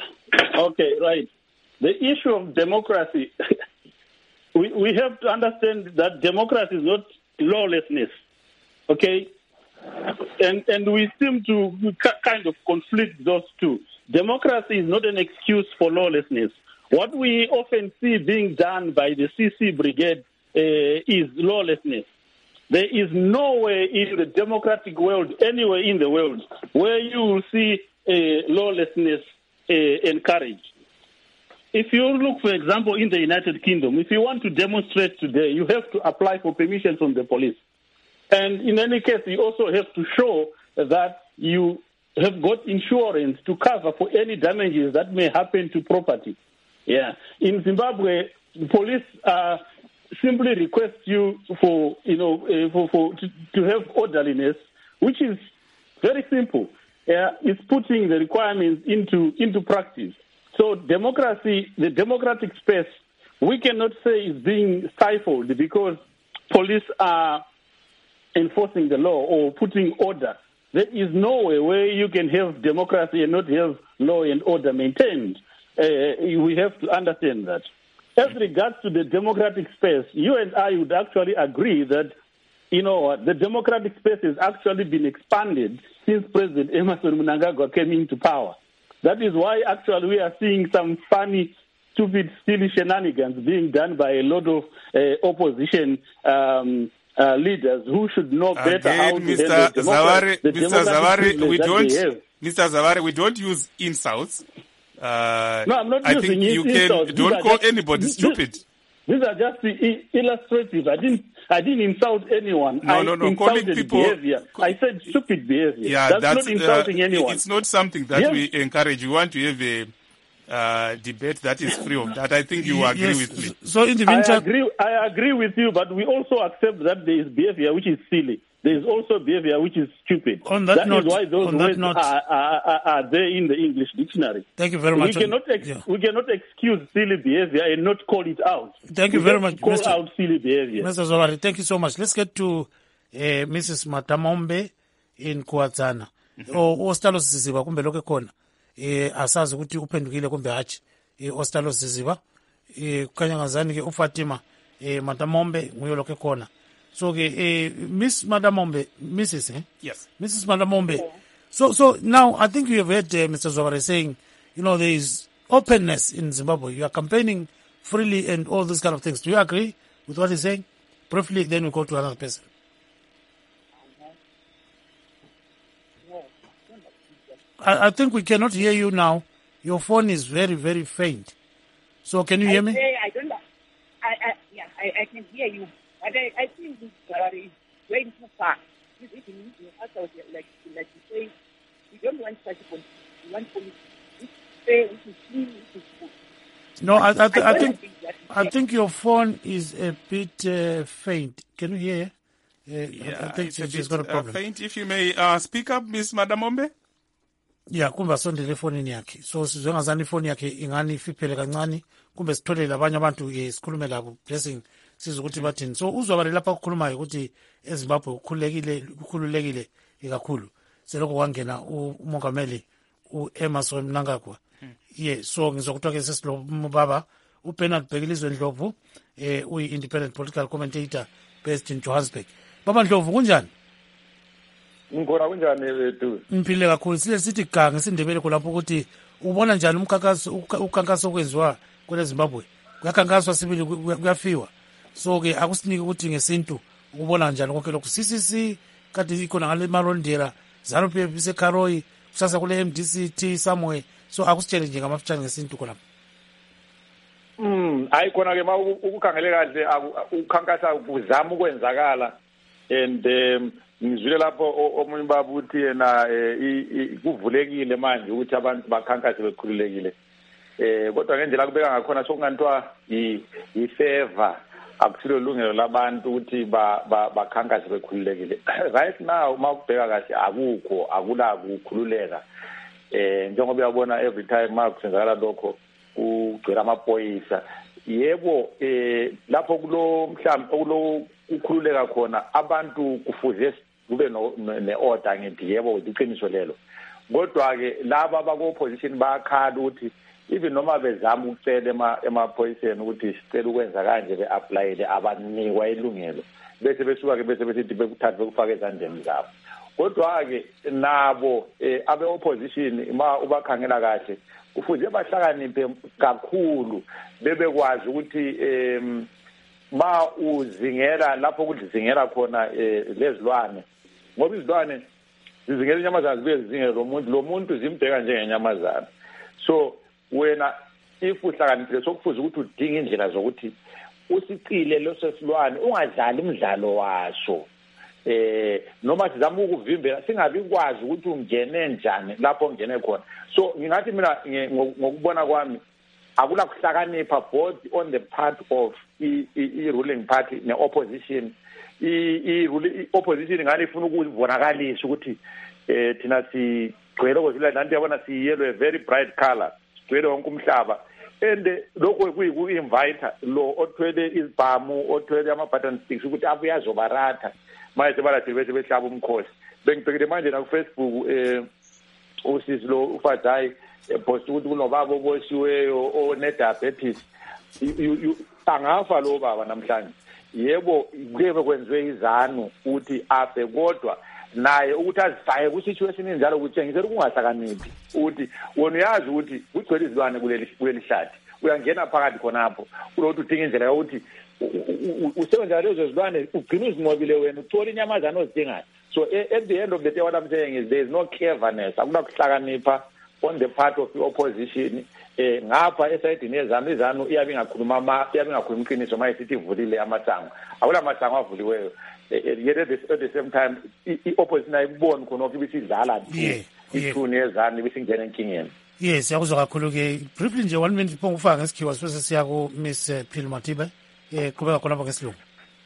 Okay, right. The issue of democracy, we, we have to understand that democracy is not lawlessness, okay? And and we seem to we ca- kind of conflict those two. Democracy is not an excuse for lawlessness. What we often see being done by the C C Brigade uh, is lawlessness. There is nowhere in the democratic world, anywhere in the world, where you will see uh, lawlessness uh, encouraged. If you look, for example, in the United Kingdom, if you want to demonstrate today, you have to apply for permission from the police. And in any case, you also have to show that you have got insurance to cover for any damages that may happen to property. Yeah. In Zimbabwe, the police uh, simply request you for, you know, uh, for, for to, to have orderliness, which is very simple. Yeah, it's putting the requirements into into practice. So democracy, the democratic space, we cannot say is being stifled because police are enforcing the law or putting order, there is no way where you can have democracy and not have law and order maintained. Uh, we have to understand that. As regards to the democratic space, you and I would actually agree that, you know, the democratic space has actually been expanded since President Emmerson Mnangagwa came into power. That is why actually we are seeing some funny, stupid, silly shenanigans being done by a lot of uh, opposition um, uh, leaders who should know better Again, how to Mister handle Zawari, the Mister Zawari, we don't, have. Mister Zawari, we don't use insults. Uh, no, I'm not I using think you insults. can don't call just, anybody this, stupid. These are just illustrative. I didn't. I didn't insult anyone. No, I no, no. Calling people. Behavior. I said stupid behavior. Yeah, that's, that's not insulting uh, anyone. It's not something that yes. we encourage. We want to have a uh, debate that is free of that. I think you agree yes. with me. So in the meantime, I agree. I agree with you, but we also accept that there is behavior which is silly. There is also behavior which is stupid. On that, that note, is why those on that words note, are, are, are, are there in the English dictionary. Thank you very much. We cannot ex- yeah. we cannot excuse silly behavior and not call it out. Thank you we very much, call Mister out silly behavior. Mister Zawari, thank you so much. Let's get to uh, Missus Matamombe in Kuazana. Mm-hmm. O ostalo siziba kumbe lokho khona. Eh asazi ukuthi uphendukile kumbe hachi. Eh ostalo siziba. Eh kukhanya ngazani ke uFatima eh Matamombe nguyo lokho khona. So, uh, Miss Matamombe, Missus Eh? Yes. Missus Matamombe. Yeah. So, so now I think you have heard uh, Mister Zawari saying, you know, there is openness in Zimbabwe. You are campaigning freely and all these kind of things. Do you agree with what he's saying? Briefly, then we go to another person. I, I think we cannot hear you now. Your phone is very, very faint. So, can you hear I me? Say, I don't. I, I yeah, I, I can hear you. But I, I think this uh, is going too far. This is also like like you say, we don't want such a policy. We want policy which fair, which is clean, which is good. No, I, I, th- I, I think think I think your phone is a bit uh, faint. Can you hear? Uh, yeah, I think it's a she's bit, got a problem. Uh, faint. If you may uh, speak up, Miss Matamombe. Yeah, kumbe asondele efonini yakhe. So sizongazani ifoni yakhe ingani ifiphele kancane kumbe sithole labanye abantu ke sikhulume labo blessing sizokuthi bathini. So uzwabale lapha ukukhulumayo ukuthi eZimbabwe ukhululekile ukhululekile kakhulu. Selokho kwangena umongameli uEmmerson Mnangagwa. Yeah, so ngizokuthiwa ke sesilo baba uBernard Bhekilizwe Ndlovu eh uyi independent political commentator based in Johannesburg. Baba Ndlovu kunjani? Ngikona kunjani wethu? Ngiphile kakhulu sile sithi ga ngesindebele kulapho ukuthi ubona njani umkhankaso ukhankaso okwenziwa kwele Zimbabwe. Kuyakhankaswa sibili kuyafiwa. So ke akusinike ukuthi ngesintu ukubona njani konke lokho. C C C kade ikhona ngale Marondera, ZANU-P F iseKaroi, kusasa kule M D C T somewhere. So akusitshele nje ngamafutshane ngesintu khona. Mm, ayikona ke ma ukukhangele kahle ukhankasa kuzama ukwenzakala and um, ngizwile lapho omunye baba uthi yena kuvulekile manje ukuthi abantu bakhankase bekhululekile. Eh kodwa ngendlela kubeka ngakhona sokungantiwa i favor akusilo lungelo labantu ukuthi bakhankase bekhululekile. Right now mawubheka kahle akukho akula ukukhululeka. Eh njengoba uyabona every time makusenzakala lokho ugcira amaphoyisa. Yebo eh lapho kulo mhlawumbe kulo ukukhululeka khona abantu kufuze kube ne-order ngithi yebo iqiniso lelo. Kodwa ke laba abako opposition bayakhala ukuthi even noma bezama ukucela ema emaphoyiseni ukuthi sicela ukwenza kanje be-applyele abanikwa ilungelo bese besuka ke bese bethi bekuthatha bekufaka ezandleni zabo. Kodwa ke nabo abe opposition ma ubakhangela kahle kufuze bahlakaniphe kakhulu bebekwazi ukuthi em ma uzingela lapho kudizingela khona lezilwane ngoba izilwane zizingela inyamazana zibe zizingela lo muntu lo muntu zimbheka njengenyamazana. So wena if uhlakaniphile sokufuze ukuthi udinge indlela zokuthi usicile leso silwane ungadlali umdlalo waso eh noma sizama ukuvimbela singabi kwazi ukuthi ungene njani lapho ungene khona. So ngingathi mina ngokubona kwami akula kuhlakanipha both on the part of i ruling party ne opposition. I opposition ngani ifuna ukubonakalisa ukuthi eh thina sigcwele kodwa nanti yabona siyelwe very bright color sigcwele wonke umhlaba and lokho kuyi-invite lo othwele izibhamu othwele ama-button sticks ukuthi abuye azobaratha manje sebalathile bese behlaba umkhosi. Bengibhekile manje nakufacebook um usisi lo uFadayi post ukuthi kunobaba oboshiweyo one-diabetes. Angafa lo baba namhlanje. Yebo kuyebe kwenziwe izanu ukuthi afe kodwa naye ukuthi azifake ku-situation enjalo kutshengisela ukungahlakaniphi ukuthi wona uyazi ukuthi kugcwele izilwane kuleli hlathi uyangena phakathi khonapho kulokuthi udinga indlela yokuthi usebenza lezo zilwane ugcina uzinqobile wena uthola inyamazana ozidingayo. So at the end of the day what I'm saying is there is no cleverness, akunakuhlakanipha on the part of the opposition. Eh ngapha esayidini yezanu izanu iyabe ingakhuluma ama iyabe ingakhuluma iqiniso maye sithi ivulile amasango awula masango avuliweyo. Yet at the same time i-opposition ayiboni khona ukuthi bisidlala ithuni yezanu bisingena enkingeni. Yes, yakuzwa kakhulu ke briefly nje one minute phongo ufaka ngesikhiwa sibese siya ku Miss Phil Matibe eh qhubeka khona lapha ngesilungu.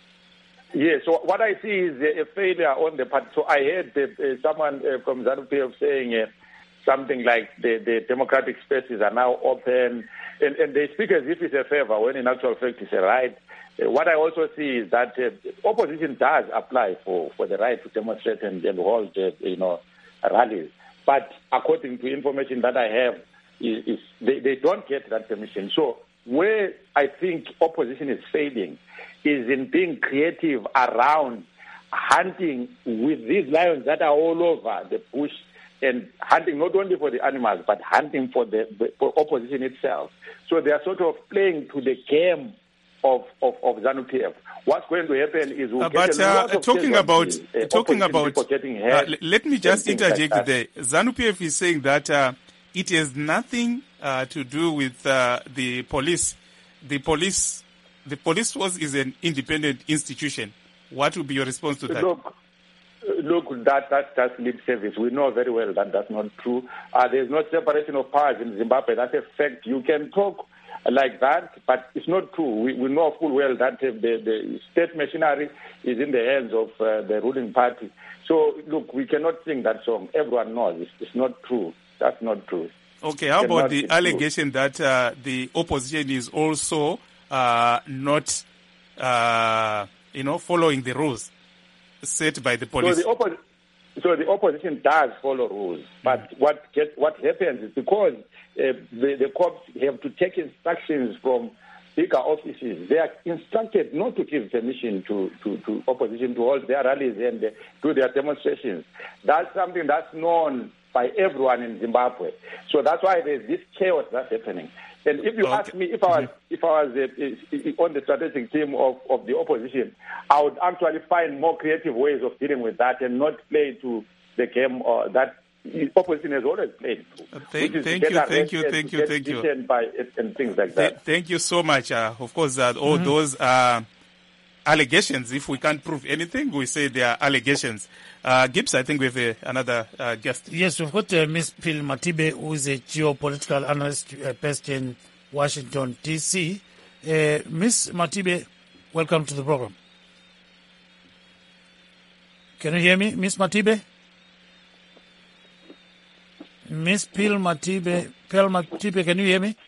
Yes, so what I see is a failure on the part. So I heard uh, someone uh, from ZANU-P F saying uh, something like the, the democratic spaces are now open, and, and they speak as if it's a favor when in actual fact it's a right. Uh, what I also see is that uh, opposition does apply for, for the right to demonstrate and, and hold uh, you know, rallies. But according to information that I have, is, is they, they don't get that permission. So where I think opposition is failing is in being creative around hunting with these lions that are all over the bush, and hunting not only for the animals, but hunting for the for opposition itself. So they are sort of playing to the game of, of, of ZANU-P F. What's going to happen is we'll uh, get but a lot uh, of talking about uh, talking about getting uh, hurt let me just interject like there. ZANU-P F is saying that uh, it has nothing uh, to do with uh, the police. The police the police force is an independent institution. What would be your response to that? Look, look, that that's just lip service. We know very well that that's not true. Uh, there's no separation of powers in Zimbabwe. That's a fact. You can talk like that, but it's not true. We, we know full well that uh, the, the state machinery is in the hands of uh, the ruling party. So, look, we cannot sing that song. Everyone knows it's, it's not true. That's not true. Okay, how about the allegation that uh, the opposition is also uh, not, uh, you know, following the rules set by the police? So the, oppo- so the opposition does follow rules, but mm-hmm. what get, what happens is because uh, the, the cops have to take instructions from bigger offices, they are instructed not to give permission to, to, to opposition to hold their rallies and uh, do their demonstrations. That's something that's known by everyone in Zimbabwe. So that's why there's this chaos that's happening. And if you okay. ask me, if I was, if I was uh, on the strategic team of, of the opposition, I would actually find more creative ways of dealing with that and not play to the game uh, that the opposition has always played to. Uh, thank, thank, you, thank you, thank you, thank you, thank you. By it and things like that. Th- thank you so much. Uh, of course, uh, all mm-hmm. those uh, allegations, if we can't prove anything, we say they are allegations. Uh, Gibbs, I think we have uh, another uh, guest. Yes, we've got uh, Miss Phil Matibe, who is a geopolitical analyst uh, based in Washington, D C. Uh, Miss Matibe, welcome to the program. Can you hear me, Miss Matibe? Miss Phil Matibe, Phil Matibe, can you hear me?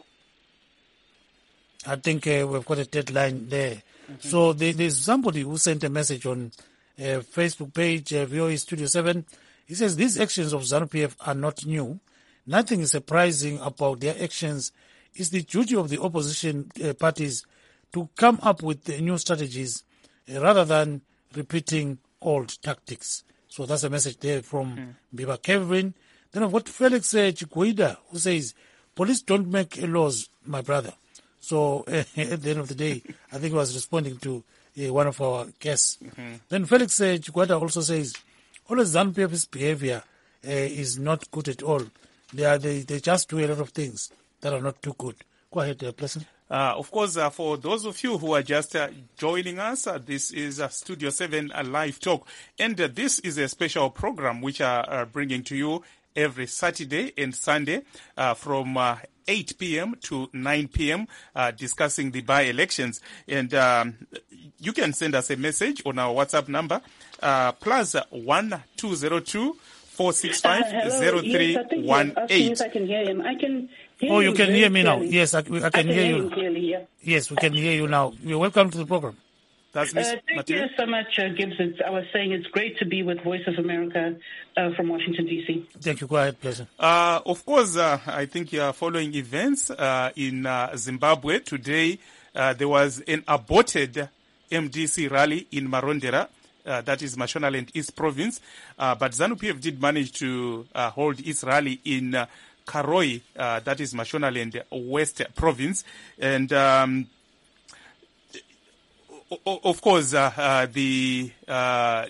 I think uh, we've got a deadline there. Mm-hmm. So there, there's somebody who sent a message on uh, Facebook page, uh, V O A Studio seven. He says, these actions of ZANU-P F are not new. Nothing is surprising about their actions. It's the duty of the opposition uh, parties to come up with uh, new strategies uh, rather than repeating old tactics. So that's a message there from mm. Biba Kevin. Then I've got Felix uh, Chikwida, who says, police don't make laws, my brother. So uh, at the end of the day, I think he was responding to uh, one of our guests. Mm-hmm. Then Felix uh, Chikwida also says, all the ZANU-P F's behavior uh, is not good at all. They, are, they, they just do a lot of things that are not too good. Go ahead, uh, Pleasant. Uh, of course, uh, for those of you who are just uh, joining us, uh, this is uh, Studio seven uh, Live Talk. And uh, this is a special program which are uh, bringing to you every Saturday and Sunday uh, from uh, eight p.m. to nine p.m. Uh, discussing the by-elections. And um, you can send us a message on our WhatsApp number, uh, plus one two zero two four six five, zero three one eight. Yes, I can hear him. I can hear Oh, you him can very hear me now. clearly. Yes, I, I can, I can hear hear you. him clearly, yeah. Yes, we can hear you now. You're welcome to the program. That's Miss Uh, thank Matibe. you so much, uh, Gibbs. It's, I was saying it's great to be with Voice of America uh, from Washington, D C. Thank you. Go ahead, pleasure. Uh, of course, uh, I think you are following events uh, in uh, Zimbabwe. Today, uh, there was an aborted M D C rally in Marondera, uh, that is Mashonaland East Province. Uh, but ZANU-P F did manage to uh, hold its rally in uh, Karoi, uh, that is Mashonaland West Province. And um, o- of course, uh, uh, the uh,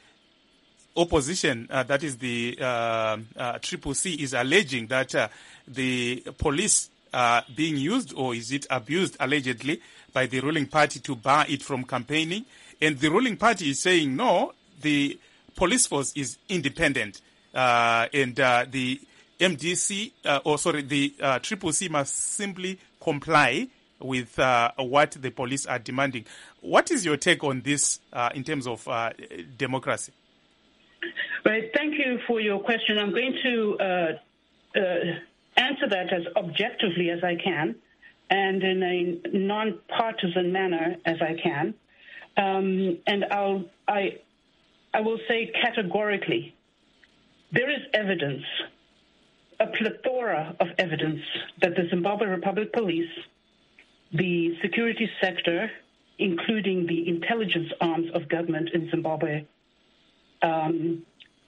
opposition, uh, that is the uh, uh, Triple C, is alleging that uh, the police are being used, or is it abused, allegedly, by the ruling party to bar it from campaigning. And the ruling party is saying, no, the police force is independent. Uh, and uh, the M D C, uh, or sorry, the uh, Triple C must simply comply with uh, what the police are demanding. What is your take on this uh, in terms of uh, democracy? Right. Thank you for your question. I'm going to uh, uh, answer that as objectively as I can and in a non-partisan manner as I can. Um, and I'll, I, I will say categorically, there is evidence, a plethora of evidence, that the Zimbabwe Republic Police, the security sector, including the intelligence arms of government in Zimbabwe, um,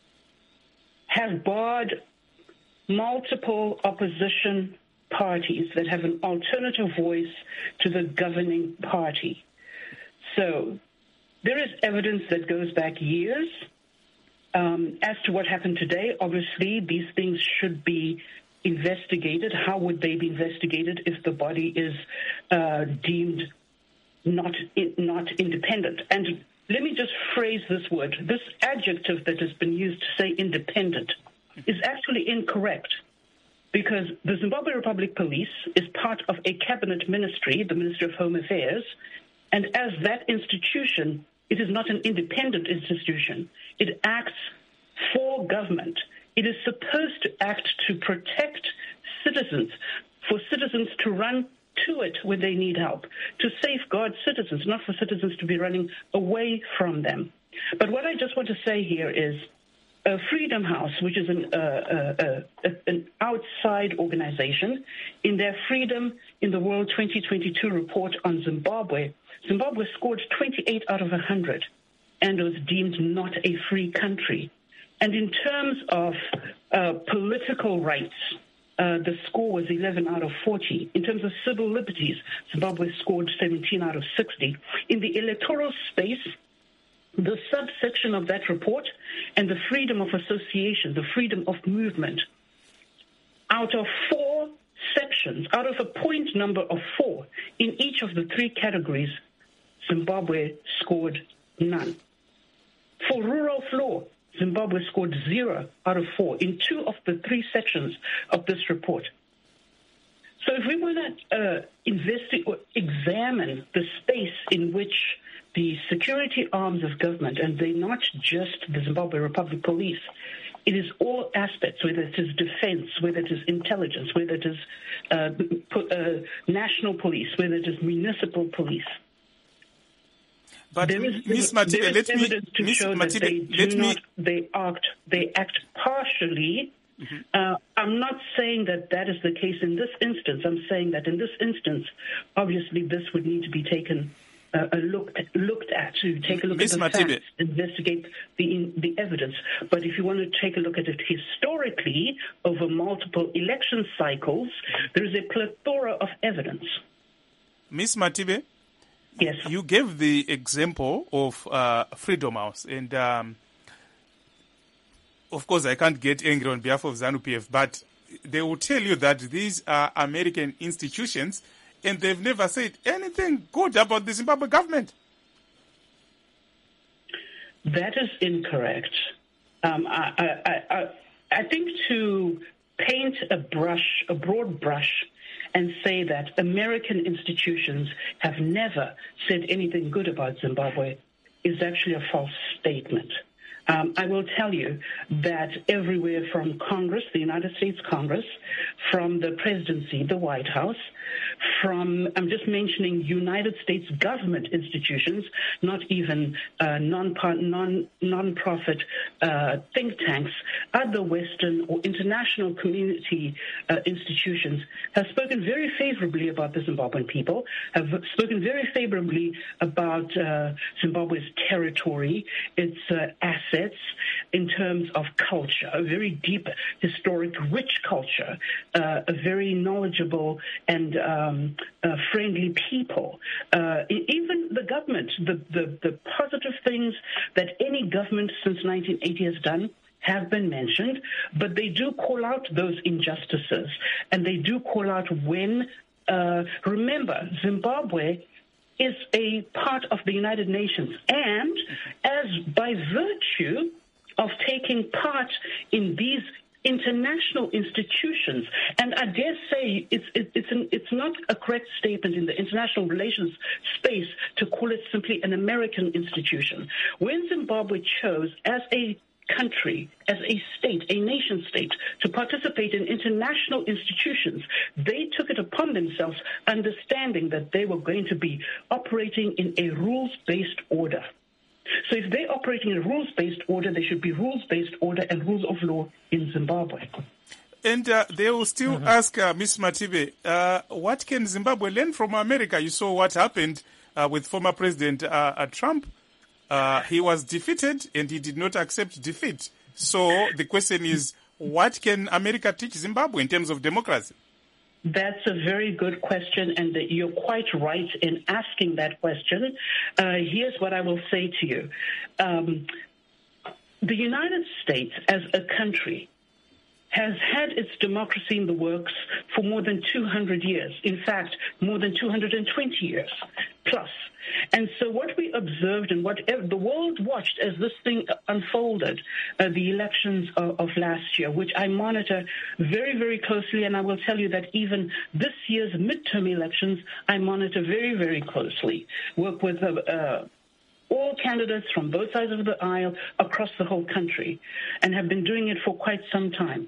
have barred multiple opposition parties that have an alternative voice to the governing party. So there is evidence that goes back years. Um, as to what happened today, obviously these things should be investigated. How would they be investigated if the body is uh, deemed not in, not independent? And let me just phrase this word. This adjective that has been used to say independent is actually incorrect, because the Zimbabwe Republic Police is part of a cabinet ministry, the Ministry of Home Affairs, and as that institution, it is not an independent institution. It acts for government. It is supposed to act to protect citizens, for citizens to run to it when they need help, to safeguard citizens, not for citizens to be running away from them. But what I just want to say here is uh, Freedom House, which is an, uh, uh, uh, an outside organization, in their Freedom in the World twenty twenty-two report on Zimbabwe, Zimbabwe scored twenty-eight out of one hundred and was deemed not a free country. And in terms of uh, political rights, uh, the score was eleven out of forty. In terms of civil liberties, Zimbabwe scored seventeen out of sixty. In the electoral space, the subsection of that report and the freedom of association, the freedom of movement, out of four sections, out of a point number of four, in each of the three categories, Zimbabwe scored none. For rule of law, Zimbabwe scored zero out of four in two of the three sections of this report. So if we want to uh, investigate or examine the space in which the security arms of government, and they're not just the Zimbabwe Republic Police, it is all aspects, whether it is defense, whether it is intelligence, whether it is uh, po- uh, national police, whether it is municipal police. But there is, Miz there Matibe, is let me, evidence to Miz show Matibe, that they do let me, not, they act, they act partially. Mm-hmm. Uh, I'm not saying that that is the case in this instance. I'm saying that in this instance, obviously, this would need to be taken uh, a look looked at to take a look Miz at the Matibe. facts, investigate the the evidence. But if you want to take a look at it historically over multiple election cycles, there is a plethora of evidence. Miz Matibe, yes, you gave the example of uh, Freedom House, and um, of course, I can't get angry on behalf of ZANU-P F, but they will tell you that these are American institutions, and they've never said anything good about the Zimbabwe government. That is incorrect. Um, I, I, I, I think to paint a brush, a broad brush, and say that American institutions have never said anything good about Zimbabwe is actually a false statement. Um, I will tell you that everywhere from Congress, the United States Congress, from the presidency, the White House, from, I'm just mentioning United States government institutions, not even uh, non, non, non-profit uh, think tanks, other Western or international community uh, institutions have spoken very favorably about the Zimbabwean people, have spoken very favorably about uh, Zimbabwe's territory, its uh, assets, in terms of culture, a very deep, historic, rich culture, uh, a very knowledgeable and um, uh, friendly people. Uh, even the government, the, the, the positive things that any government since nineteen eighty has done have been mentioned, but they do call out those injustices, and they do call out when, uh, remember, Zimbabwe is a part of the United Nations, and as by virtue of taking part in these international institutions, and I dare say it's it, it's an, it's not a correct statement in the international relations space to call it simply an American institution. When Zimbabwe chose as a country, as a state, a nation state, to participate in international institutions, they took it upon themselves, understanding that they were going to be operating in a rules-based order. So if they're operating in a rules-based order, there should be rules-based order and rules of law in Zimbabwe. And uh, they will still mm-hmm. ask uh, Miz Matibe, uh, what can Zimbabwe learn from America? You saw what happened uh, with former President uh, uh, Trump. Uh, he was defeated and he did not accept defeat. So the question is, what can America teach Zimbabwe in terms of democracy? That's a very good question, and you're quite right in asking that question. Uh, here's what I will say to you. Um, the United States as a country has had its democracy in the works for more than two hundred years. In fact, more than two hundred twenty years plus. And so what we observed and what the world watched as this thing unfolded, uh, the elections of, of last year, which I monitor very, very closely, and I will tell you that even this year's midterm elections, I monitor very, very closely, work with uh, uh, all candidates from both sides of the aisle across the whole country, and have been doing it for quite some time.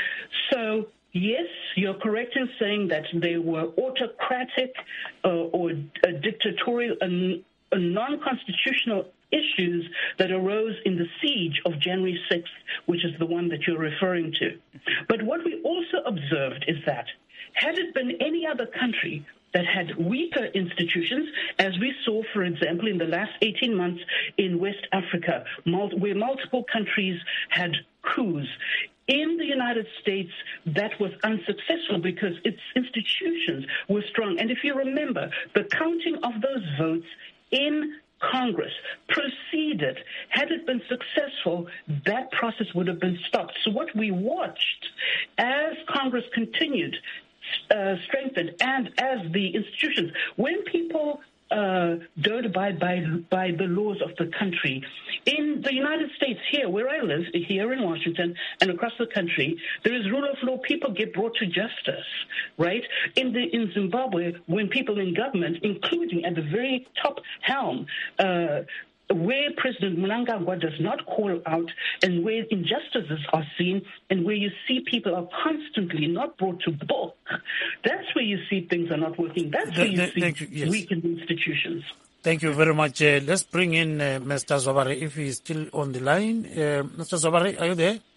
So, yes, you're correct in saying that they were autocratic uh, or uh, dictatorial and uh, non-constitutional issues that arose in the siege of January sixth, which is the one that you're referring to. But what we also observed is that had it been any other country that had weaker institutions, as we saw, for example, in the last eighteen months in West Africa, where multiple countries had coups, in the United States, that was unsuccessful because its institutions were strong. And if you remember, the counting of those votes in Congress proceeded. Had it been successful, that process would have been stopped. So what we watched as Congress continued, uh, strengthened, and as the institutions, when people Uh, don't abide by by the laws of the country. In the United States, here where I live, here in Washington and across the country, there is rule of law. People get brought to justice, right? In the in Zimbabwe, when people in government, including at the very top helm, uh, where President Mnangagwa does not call out and where injustices are seen and where you see people are constantly not brought to book, that's where you see things are not working. That's where you see you, yes. weakened institutions. Thank you very much. Uh, let's bring in uh, Mister Zobare, if he's still on the line. Uh, Mister Zobare, are you there?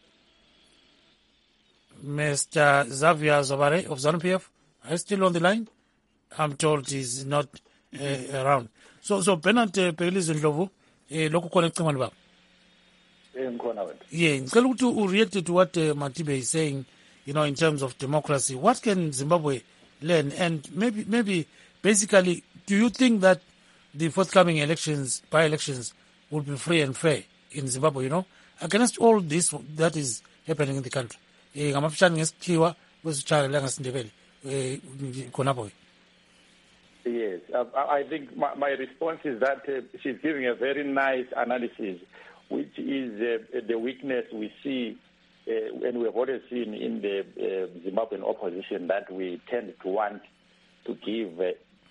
Mister Xavier Zobare of ZANU-P F, are you still on the line? I'm told he's not uh, around. So, so Bernard uh, Peglis Ndlovu, eh lokho khona ecingweni baba eh ngikhona wena yeah ngicela ukuthi u react to what uh, Matibe is saying, you know, in terms of democracy. What can Zimbabwe learn? And maybe maybe basically, do you think that the forthcoming elections, by elections, will be free and fair in Zimbabwe, you know, against all this that is happening in the country? Eh ngamafishane ngesikhiwa wesitshale la ngasindebele eh khonapho. Yes, uh, I think my, my response is that uh, she's giving a very nice analysis, which is uh, the weakness we see, uh, and we have always seen in the uh, Zimbabwean opposition, that we tend to want to give uh,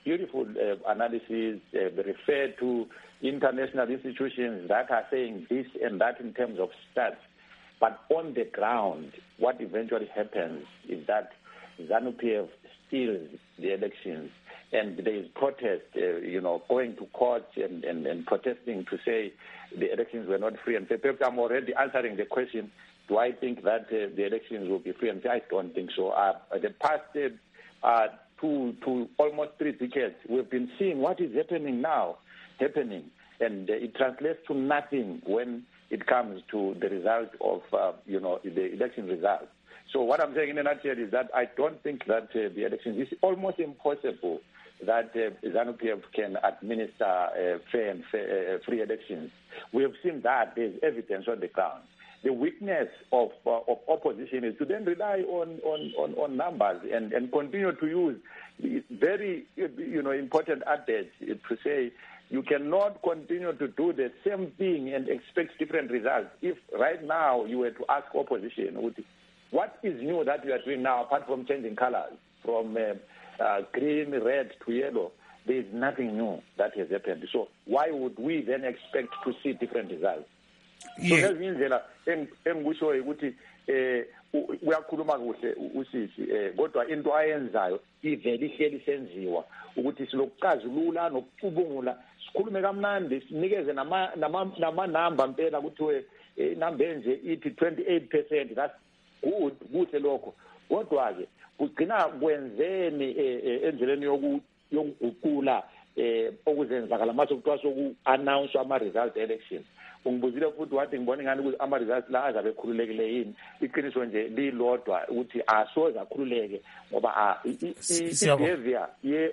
beautiful uh, analysis. Uh, they refer to international institutions that are saying this and that in terms of stats. But on the ground, what eventually happens is that ZANU-P F steals the elections, and there is protest, uh, you know, going to court and, and, and protesting to say the elections were not free and fair. Perhaps I'm already answering the question, do I think that uh, the elections will be free and fair? I don't think so. Uh, the past uh, uh, two, two, almost three decades, we've been seeing what is happening now, happening, and uh, it translates to nothing when it comes to the result of, uh, you know, the election results. So what I'm saying in a nutshell is that I don't think that uh, the elections, it's almost impossible that uh, ZANU-P F can administer uh, fair and fair, uh, free elections. We have seen that there's evidence on the ground. The weakness of, uh, of opposition is to then rely on, on, on, on numbers and, and continue to use the very, you know, important adage to say you cannot continue to do the same thing and expect different results. If right now you were to ask opposition, what is new that you are doing now apart from changing colors from uh, uh, green, red to yellow? There is nothing new that has happened. So why would we then expect to see different results? Yeah. So ngizindlela engikushoyo ukuthi eh uyakhuluma kuhle usisi eh kodwa into ayenzayo ivele ihleli senziwa ukuthi silokukazulula nokucubungula sikhulume kamnandi sinikeze nama nama number impela ukuthi inamba enje ithi twenty-eight percent. That's good kuhle lokho kodwa ke kugcina kwenzeni endleleni yoku yokuguqula eh okuzenzakala mase kuthiwa soku announce ama result election. Ungibuzile futhi wathi ngibona ngani ukuthi ama results la azabe khululekile yini. Iqiniso nje lilodwa ukuthi asoza khululeke ngoba i-behavior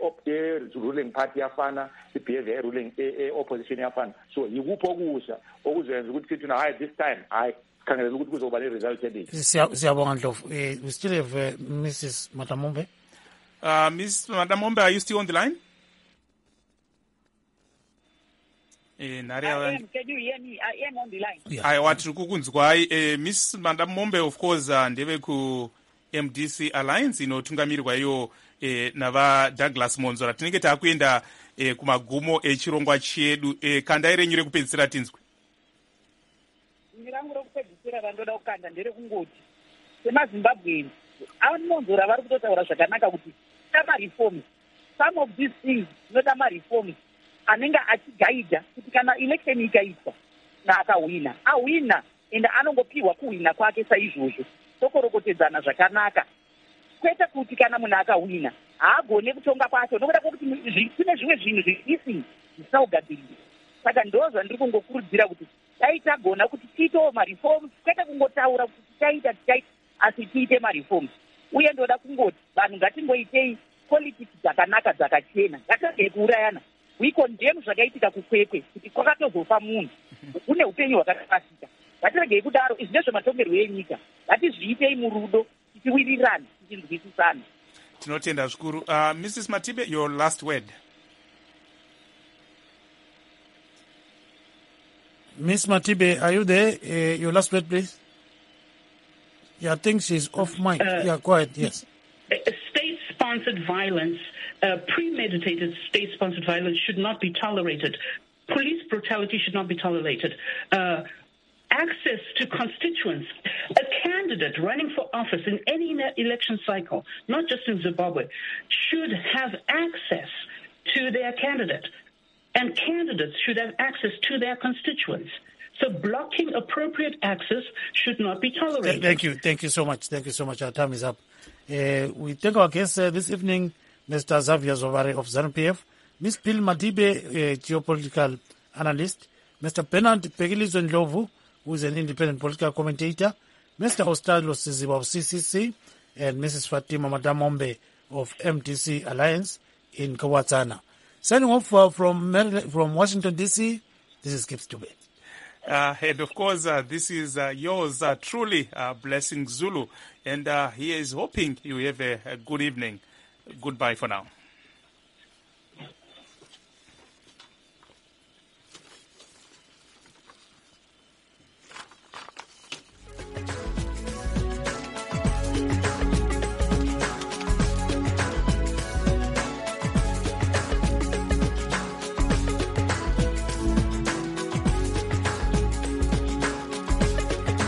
ye ruling party yafana, i-behavior ruling opposition yafana. So yikupho okusha okuzenza ukuthi sithi na hayi this time hayi khangelela ukuthi kuzoba le result elihle. Siyabonga Ndlovu. We still have uh, Missus Matamombe. Uh, Miss Matamombe, are you still on the line? Eh, I am. Can you hear me? I am on the line. Yeah. I want to kukunzwai. Eh, Miss Matamombe, of course, uh, ndeve ku M D C Alliance inotungamirirwa iyo eh, nava Douglas Monzora. Tinenge takuenda eh, kumagumo echirongwa chedu. Eh, kanda ire nyure kupedzisira tinzwe. Mirangu rokupedzisira randoda kukanda ndere kungoti semaZimbabweans Monzora vari kutotaura zvakanaka kuti tama reforms. Some of these things zvinoda ma-reforms anenge achigaidha kuti kana election ikaitwa na akawina awina ende anongopiwa kuwina kwake saizvozvo tokorokotedzana zvakanaka kwete kuti kana munhu akawina haagone kutonga kwacho nokuda kwokuti kune zvimwe zvinhu zveisi zvisaugadzirira. Saka ndo zvandiri kungokurudzira kuti dai tagona kuti tiitewo ma-reforms kwete kungotaura kuti tichaita tichaita asi tiite ma-reforms. Uye ndoda kungoti vanhu ngatingoitei politics dzakanaka dzakachena ngatirege kuurayana. We condemn zvakaitika kukwekwe kuti kwakatozofa munhu une upenyu hwakatarasika. Ngatirege kudaro izvi ndezvematongerwo enyika. Ngatizviitei murudo tichiwirirana tichinzwisisana. Tinotenda zvikuru. Uh, Missus Matibe, your last word. Miss Matibe, are you there? Uh, your last word, please. Yeah, I think she's off mic. Uh, yeah, go ahead. Yes. State-sponsored violence, uh, premeditated state-sponsored violence should not be tolerated. Police brutality should not be tolerated. Uh, access to constituents. A candidate running for office in any election cycle, not just in Zimbabwe, should have access to their candidate. And candidates should have access to their constituents. So blocking appropriate access should not be tolerated. Thank you. Thank you so much. Thank you so much. Our time is up. Uh, we thank our guests uh, this evening, Mister Xavier Zovare of ZANU-P F, Miz Phil Matibe, a geopolitical analyst, Mister Bernard Pegilizwe Ndlovu, who is an independent political commentator, Mister Ostalo Siziba of C C C, and Missus Fatima Matamombe of M D C Alliance in Kawatsana. Signing off uh, from Maryland, from Washington, D C, this is Gibbs Dube. Uh, and of course, uh, this is uh, yours uh, truly, uh, Blessing Zulu. And uh, he is hoping you have a, a good evening. Goodbye for now.